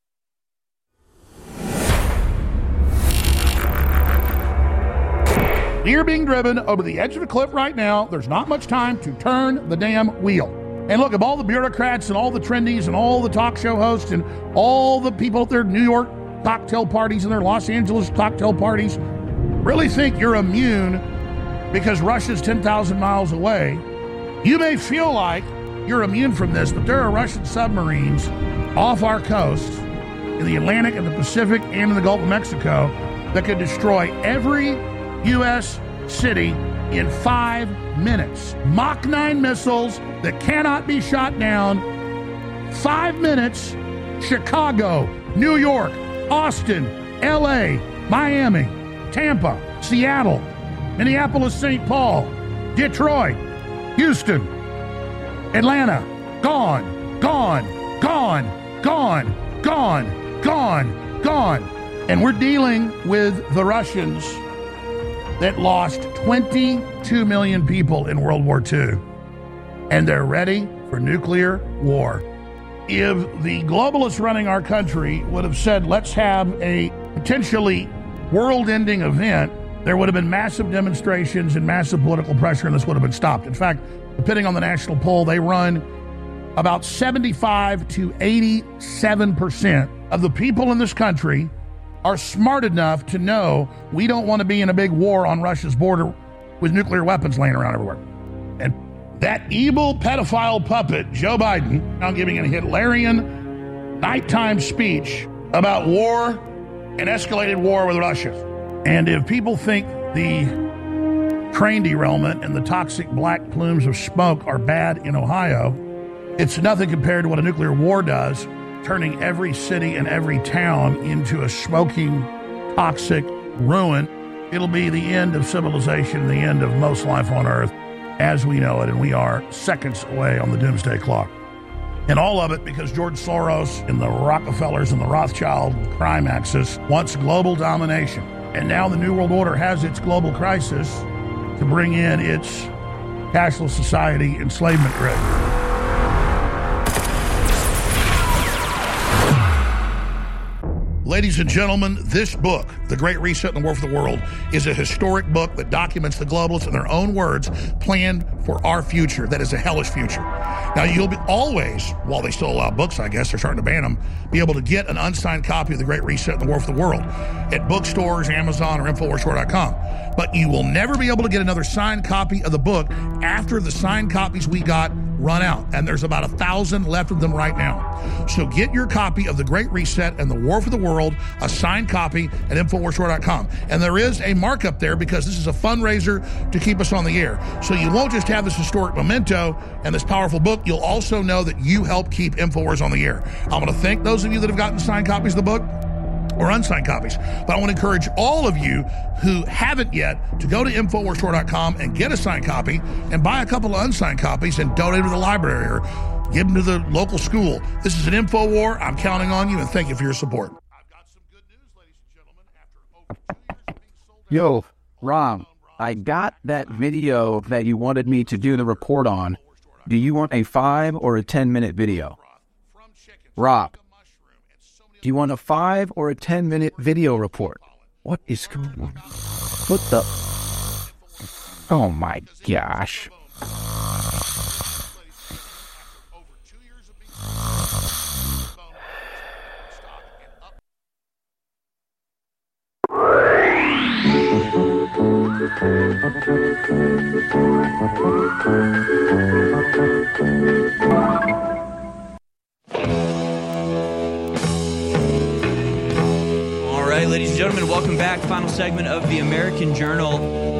You're being driven over the edge of a cliff right now. There's not much time to turn the damn wheel. And look, if all the bureaucrats and all the trendies and all the talk show hosts and all the people at their New York cocktail parties and their Los Angeles cocktail parties really think you're immune because Russia's ten thousand miles away, you may feel like you're immune from this, but there are Russian submarines off our coast in the Atlantic and the Pacific and in the Gulf of Mexico that could destroy every U S city in five minutes. Mach nine missiles that cannot be shot down. Five minutes, Chicago, New York, Austin, L A, Miami, Tampa, Seattle, Minneapolis, Saint Paul, Detroit, Houston, Atlanta, gone, gone, gone, gone, gone, gone, gone. And we're dealing with the Russians that lost twenty-two million people in World War Two. And they're ready for nuclear war. If the globalists running our country would have said, let's have a potentially world-ending event, there would have been massive demonstrations and massive political pressure, and this would have been stopped. In fact, depending on the national poll, they run about seventy-five to eighty-seven percent of the people in this country are smart enough to know we don't want to be in a big war on Russia's border with nuclear weapons laying around everywhere. And that evil pedophile puppet, Joe Biden, now giving a Hitlerian nighttime speech about war and escalated war with Russia. And if people think the train derailment and the toxic black plumes of smoke are bad in Ohio, it's nothing compared to what a nuclear war does, turning every city and every town into a smoking, toxic ruin. It'll be the end of civilization, the end of most life on Earth as we know it, and we are seconds away on the doomsday clock. And all of it because George Soros and the Rockefellers and the Rothschild crime axis wants global domination. And now the New World Order has its global crisis to bring in its cashless society enslavement grid. Ladies and gentlemen, this book, The Great Reset and the War for the World, is a historic book that documents the globalists in their own words planned for our future. That is a hellish future. Now, you'll be always, while they still allow books, I guess, they're starting to ban them, be able to get an unsigned copy of The Great Reset and the War for the World at bookstores, Amazon, or Infowars Store dot com. But you will never be able to get another signed copy of the book after the signed copies we got run out. And there's about a thousand left of them right now. So get your copy of The Great Reset and the War for the World, a signed copy at Infowars Store dot com. And there is a markup there because this is a fundraiser to keep us on the air. So you won't just have this historic memento and this powerful book, you'll also know that you help keep Infowars on the air. I'm going to thank those of you that have gotten signed copies of the book or unsigned copies. But I want to encourage all of you who haven't yet to go to Infowars Store dot com and get a signed copy and buy a couple of unsigned copies and donate them to the library or give them to the local school. This is an info war. I'm counting on you, and thank you for your support. Yo, Rom, I got that video that you wanted me to do the report on. Do you want a five or a ten minute video? Rob, do you want a five or a ten minute video report? What is going on? What the? Oh my gosh. All right, ladies and gentlemen, welcome back. Final segment of the American Journal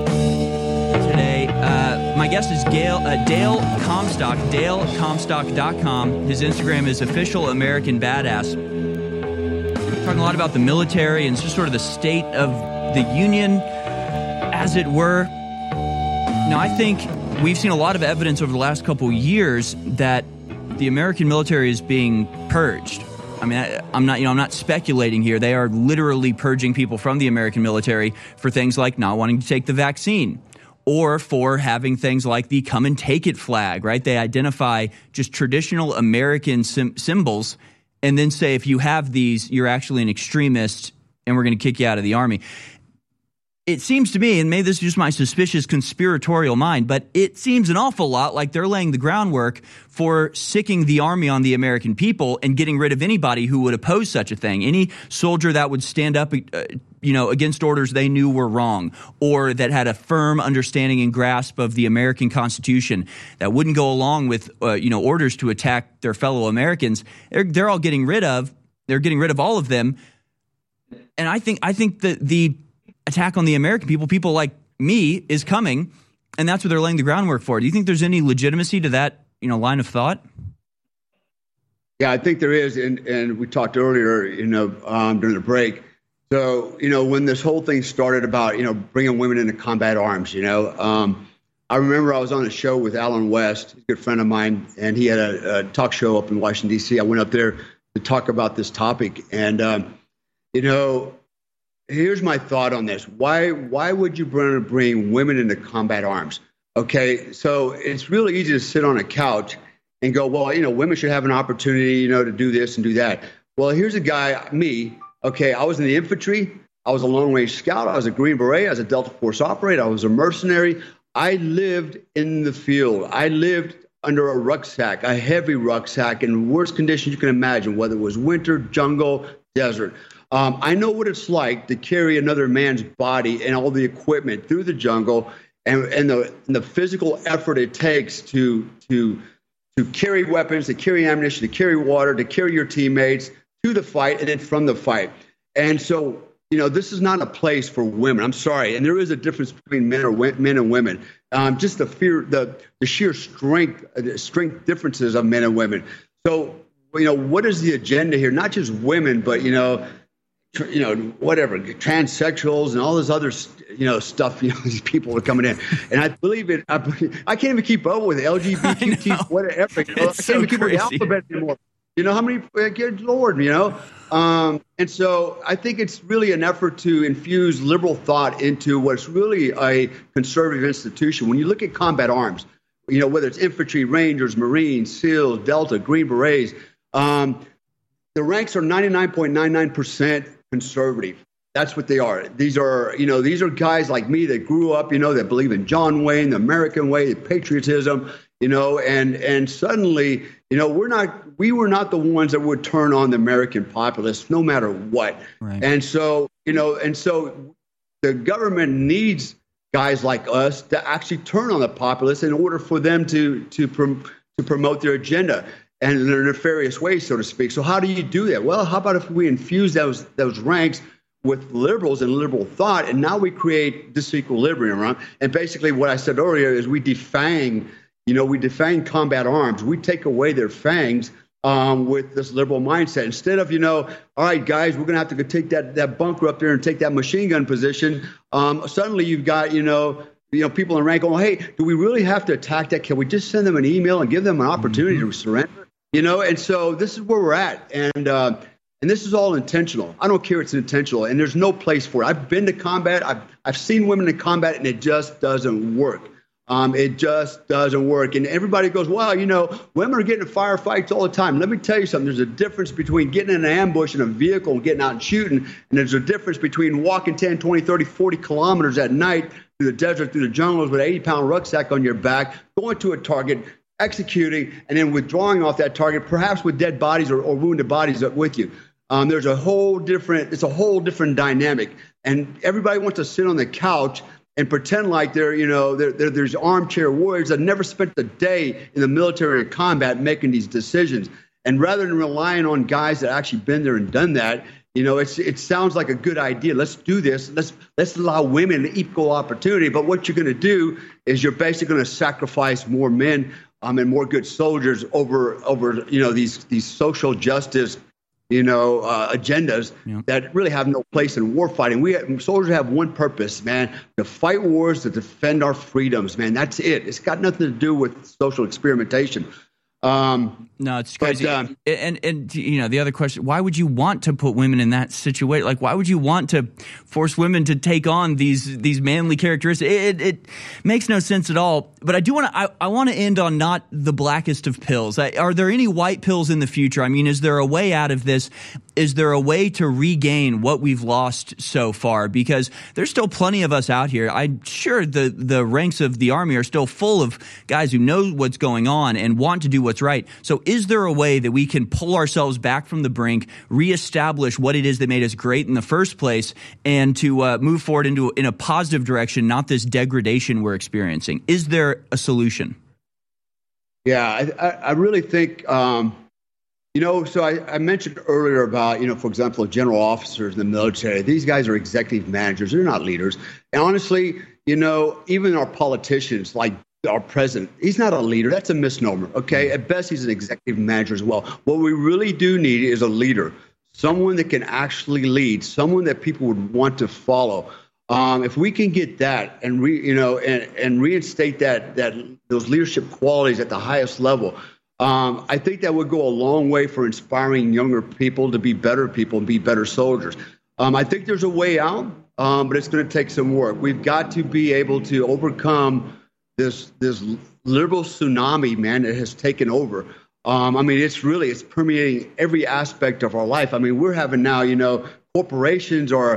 today. Uh, my guest is Gail, uh, Dale Comstock, dale comstock dot com. His Instagram is Official American Badass. We're talking a lot about the military and just sort of the state of the union, as it were. Now, I think we've seen a lot of evidence over the last couple of years that the American military is being purged. I mean, I, I'm not, you know, I'm not speculating here. They are literally purging people from the American military for things like not wanting to take the vaccine or for having things like the come and take it flag, right? They identify just traditional American sim- symbols and then say, if you have these, you're actually an extremist and we're going to kick you out of the Army. It seems to me, and maybe this is just my suspicious conspiratorial mind, but it seems an awful lot like they're laying the groundwork for sicking the Army on the American people and getting rid of anybody who would oppose such a thing. Any soldier that would stand up, uh, you know, against orders they knew were wrong, or that had a firm understanding and grasp of the American Constitution, that wouldn't go along with, uh, you know, orders to attack their fellow Americans. They're, they're all getting rid of. They're getting rid of all of them. And I think, I think that the attack on the American people, people like me, is coming, and that's what they're laying the groundwork for. Do you think there's any legitimacy to that, you know, line of thought? Yeah, I think there is, and, and we talked earlier, you know, um, during the break. So, you know, when this whole thing started about, you know, bringing women into combat arms, you know, um, I remember I was on a show with Alan West, a good friend of mine, and he had a, a talk show up in Washington, D C I went up there to talk about this topic, and, um, you know, here's my thought on this. Why why would you bring, bring women into combat arms? Okay, so it's really easy to sit on a couch and go, well, you know, women should have an opportunity, you know, to do this and do that. Well, here's a guy, me, okay, I was in the infantry. I was a long-range scout. I was a Green Beret. I was a Delta Force operator. I was a mercenary. I lived in the field. I lived under a rucksack, a heavy rucksack, in the worst conditions you can imagine, whether it was winter, jungle, desert. Um, I know what it's like to carry another man's body and all the equipment through the jungle, and, and, the, and the physical effort it takes to to to carry weapons, to carry ammunition, to carry water, to carry your teammates to the fight and then from the fight. And so, you know, this is not a place for women. I'm sorry. And there is a difference between men or men and women. Um, just the fear, the, the sheer strength, the strength differences of men and women. So, you know, what is the agenda here? Not just women, but, you know, tr- you know, whatever, transsexuals and all this other, you know, stuff, you know, these people are coming in. And I believe it. I, I can't even keep up with it. L G B T Q, whatever. You know, I can't so even keep up with the crazy. alphabet anymore. You know how many, good Lord, you know? Um, and so I think it's really an effort to infuse liberal thought into what's really a conservative institution. When you look at combat arms, you know, whether it's infantry, Rangers, Marines, SEALs, Delta, Green Berets, um, the ranks are ninety-nine point nine nine percent conservative. That's what they are. These are, you know, these are guys like me that grew up, you know, that believe in John Wayne, the American way, the patriotism, you know, and and suddenly, you know, we're not, we were not the ones that would turn on the American populace no matter what. Right. And so, you know, and so the government needs guys like us to actually turn on the populace in order for them to to prom- to promote their agenda and in their nefarious ways, so to speak. So how do you do that? Well, how about if we infuse those those ranks with liberals and liberal thought, and now we create disequilibrium, right? And basically what I said earlier is we defang, you know, we defang combat arms. We take away their fangs um, with this liberal mindset. Instead of, you know, all right, guys, we're going to have to go take that, that bunker up there and take that machine gun position. Um, suddenly you've got, you know, you know, people in rank going, hey, do we really have to attack that? Can we just send them an email and give them an opportunity mm-hmm. to surrender? You know, and so this is where we're at. And, uh, And this is all intentional. I don't care it's intentional, and there's no place for it. I've been to combat. I've I've seen women in combat, and it just doesn't work. Um, it just doesn't work. And everybody goes, well, you know, women are getting in firefights all the time. Let me tell you something. There's a difference between getting in an ambush in a vehicle and getting out and shooting, and there's a difference between walking ten, twenty, thirty, forty kilometers at night through the desert, through the jungles with an eighty-pound rucksack on your back, going to a target, executing, and then withdrawing off that target, perhaps with dead bodies or, or wounded bodies with you. Um, there's a whole different, it's a whole different dynamic. And everybody wants to sit on the couch and pretend like they're, you know, they're, they're, there's armchair warriors that never spent a day in the military or combat making these decisions. And rather than relying on guys that actually been there and done that, you know, it's, it sounds like a good idea. Let's do this. Let's, let's allow women an equal opportunity. But what you're going to do is you're basically going to sacrifice more men um, and more good soldiers over, over, you know, these, these social justice you know, uh, agendas yeah. that really have no place in war fighting. We have, soldiers have one purpose, man, to fight wars, to defend our freedoms, man. That's it. It's got nothing to do with social experimentation. Um, no, it's crazy. But, um, and, and, you know, the other question, why would you want to put women in that situation? Like, why would you want to force women to take on these these manly characteristics? It, it makes no sense at all. But I do want to I, I want to end on not the blackest of pills. I, are there any white pills in the future? I mean, is there a way out of this? Is there a way to regain what we've lost so far? Because there's still plenty of us out here. I'm sure the, the ranks of the Army are still full of guys who know what's going on and want to do what's right. So is there a way that we can pull ourselves back from the brink, reestablish what it is that made us great in the first place, and to uh, move forward into in a positive direction, not this degradation we're experiencing? Is there a solution? Yeah, I, I really think, um, you know, so I, I mentioned earlier about, you know, for example, general officers in the military. These guys are executive managers. They're not leaders. And honestly, you know, even our politicians, like our president, he's not a leader. That's a misnomer. Okay. At best, he's an executive manager as well. What we really do need is a leader, someone that can actually lead, someone that people would want to follow. Um, if we can get that and re, you know, and, and reinstate that, that those leadership qualities at the highest level, um, I think that would go a long way for inspiring younger people to be better people and be better soldiers. Um, I think there's a way out, um, but it's going to take some work. We've got to be able to overcome this this liberal tsunami, man, that has taken over. Um, I mean, it's really, it's permeating every aspect of our life. I mean, we're having now, you know, corporations are,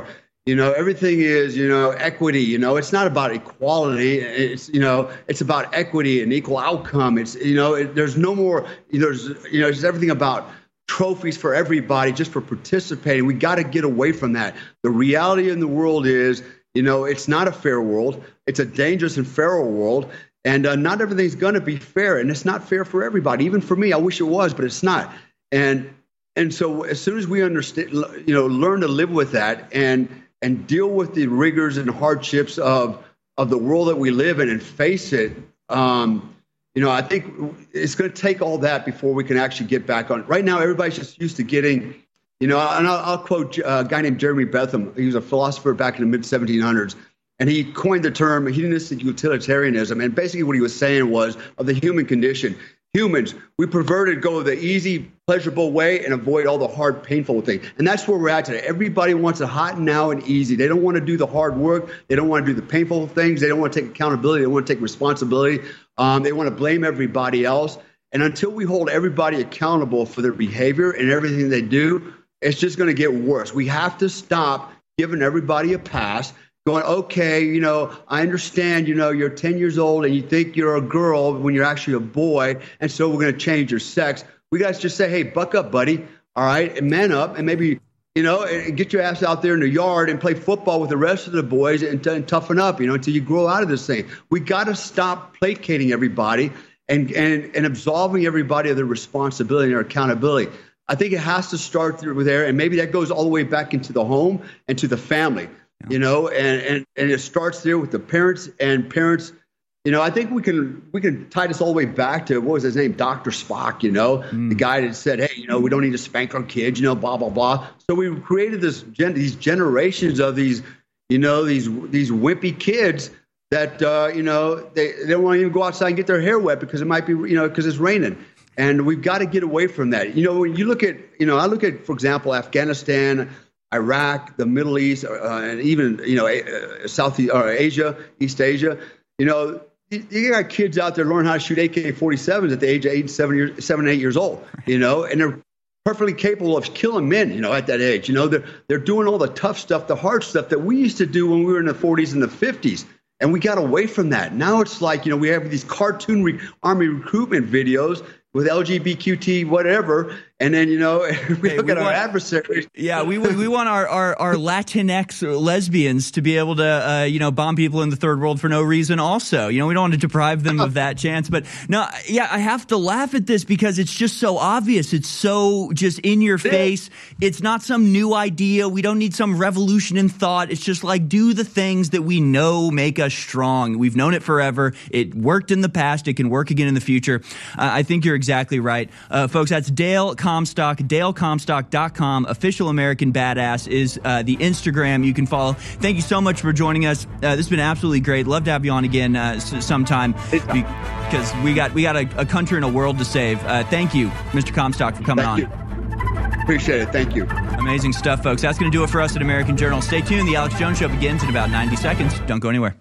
You know, everything is, you know, equity. You know, it's not about equality. It's, you know, it's about equity and equal outcome. It's, you know, it, there's no more, there's, you know, it's everything about trophies for everybody just for participating. We got to get away from that. The reality in the world is, you know, it's not a fair world. It's a dangerous and feral world. And uh, not everything's going to be fair. And it's not fair for everybody. Even for me, I wish it was, but it's not. And and so as soon as we understand, you know, learn to live with that and and deal with the rigors and hardships of of the world that we live in and face it, um, you know, I think it's going to take all that before we can actually get back on. Right now, everybody's just used to getting, you know, and I'll, I'll quote a guy named Jeremy Bentham. He was a philosopher back in the mid seventeen hundreds. And he coined the term hedonistic utilitarianism. And basically what he was saying was of the human condition. Humans, we prefer to go the easy, pleasurable way and avoid all the hard, painful things. And that's where we're at today. Everybody wants it hot and now and easy. They don't want to do the hard work. They don't want to do the painful things. They don't want to take accountability. They don't want to take responsibility. Um, they want to blame everybody else. And until we hold everybody accountable for their behavior and everything they do, it's just going to get worse. We have to stop giving everybody a pass. Going, okay, you know, I understand, you know, you're ten years old and you think you're a girl when you're actually a boy, and so we're going to change your sex. We got to just say, hey, buck up, buddy, all right, and man up, and maybe, you know, and get your ass out there in the yard and play football with the rest of the boys and, and toughen up, you know, until you grow out of this thing. We got to stop placating everybody and, and, and absolving everybody of their responsibility and their accountability. I think it has to start through there, and maybe that goes all the way back into the home and to the family. You know, and, and, and it starts there with the parents and parents. You know, I think we can we can tie this all the way back to, what was his name, Doctor Spock, you know, mm. the guy that said, hey, you know, we don't need to spank our kids, you know, blah, blah, blah. So we created this gen- these generations of these, you know, these these wimpy kids that, uh, you know, they, they don't want to even go outside and get their hair wet because it might be, you know, because it's raining. And we've got to get away from that. You know, when you look at, you know, I look at, for example, Afghanistan, Iraq, the Middle East, uh, and even, you know, uh, South or Asia, East Asia, you know, you, you got kids out there learning how to shoot A K forty-sevens at the age of eight, seven, years, seven, eight years old, you know, and they're perfectly capable of killing men, you know, at that age. You know, they're, they're doing all the tough stuff, the hard stuff that we used to do when we were in the forties and the fifties. And we got away from that. Now it's like, you know, we have these cartoon re- army recruitment videos with L G B T Q, whatever, and then, you know, we hey, look we at want, our adversaries. Yeah, we we want our, our, our Latinx lesbians to be able to, uh, you know, bomb people in the third world for no reason also. You know, we don't want to deprive them of that chance. But, no, yeah, I have to laugh at this because it's just so obvious. It's so just in your face. It's not some new idea. We don't need some revolution in thought. It's just like, do the things that we know make us strong. We've known it forever. It worked in the past. It can work again in the future. Uh, I think you're exactly right. Uh, folks, that's Dale Comstock, dale comstock dot com. Official American Badass is uh, the Instagram you can follow. Thank you so much for joining us. Uh, this has been absolutely great. Love to have you on again uh, s- sometime because we got we got a, a country and a world to save. Uh, thank you, Mister Comstock, for coming thank on. You. Appreciate it. Thank you. Amazing stuff, folks. That's going to do it for us at American Journal. Stay tuned. The Alex Jones Show begins in about ninety seconds. Don't go anywhere.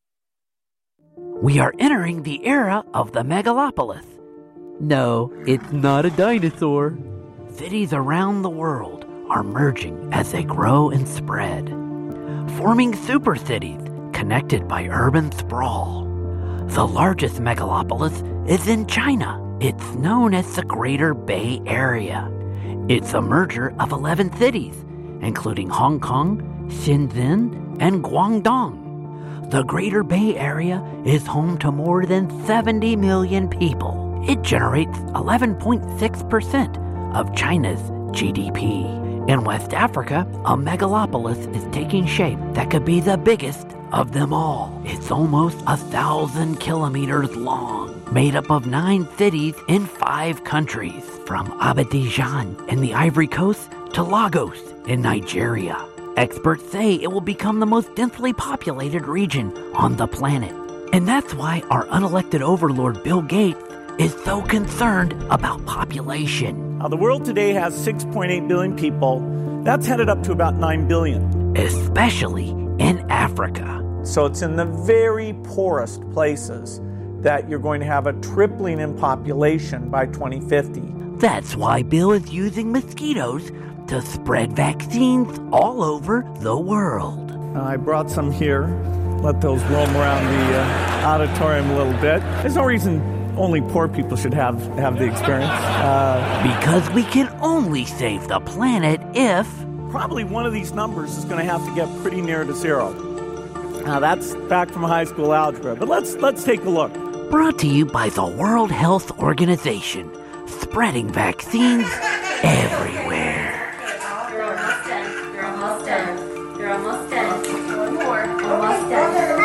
We are entering the era of the megalopolis. No, it's not a dinosaur. Cities around the world are merging as they grow and spread, forming super cities connected by urban sprawl. The largest megalopolis is in China. It's known as the Greater Bay Area. It's a merger of eleven cities, including Hong Kong, Shenzhen, and Guangdong. The Greater Bay Area is home to more than seventy million people. It generates eleven point six percent of China's G D P. In West Africa, a megalopolis is taking shape that could be the biggest of them all. It's almost a thousand kilometers long, made up of nine cities in five countries, from Abidjan in the Ivory Coast to Lagos in Nigeria. Experts say it will become the most densely populated region on the planet. And that's why our unelected overlord Bill Gates is so concerned about population. Now, the world today has six point eight billion people. That's headed up to about nine billion. Especially in Africa. So it's in the very poorest places that you're going to have a tripling in population by twenty fifty. That's why Bill is using mosquitoes to spread vaccines all over the world. I brought some here. Let those roam around the uh, auditorium a little bit. There's no reason only poor people should have, have the experience. Uh, because we can only save the planet if... Probably one of these numbers is going to have to get pretty near to zero. Now, that's back from high school algebra, but let's let's take a look. Brought to you by the World Health Organization, spreading vaccines everywhere. You're almost done. You're almost done. You're almost done. One more. Almost done.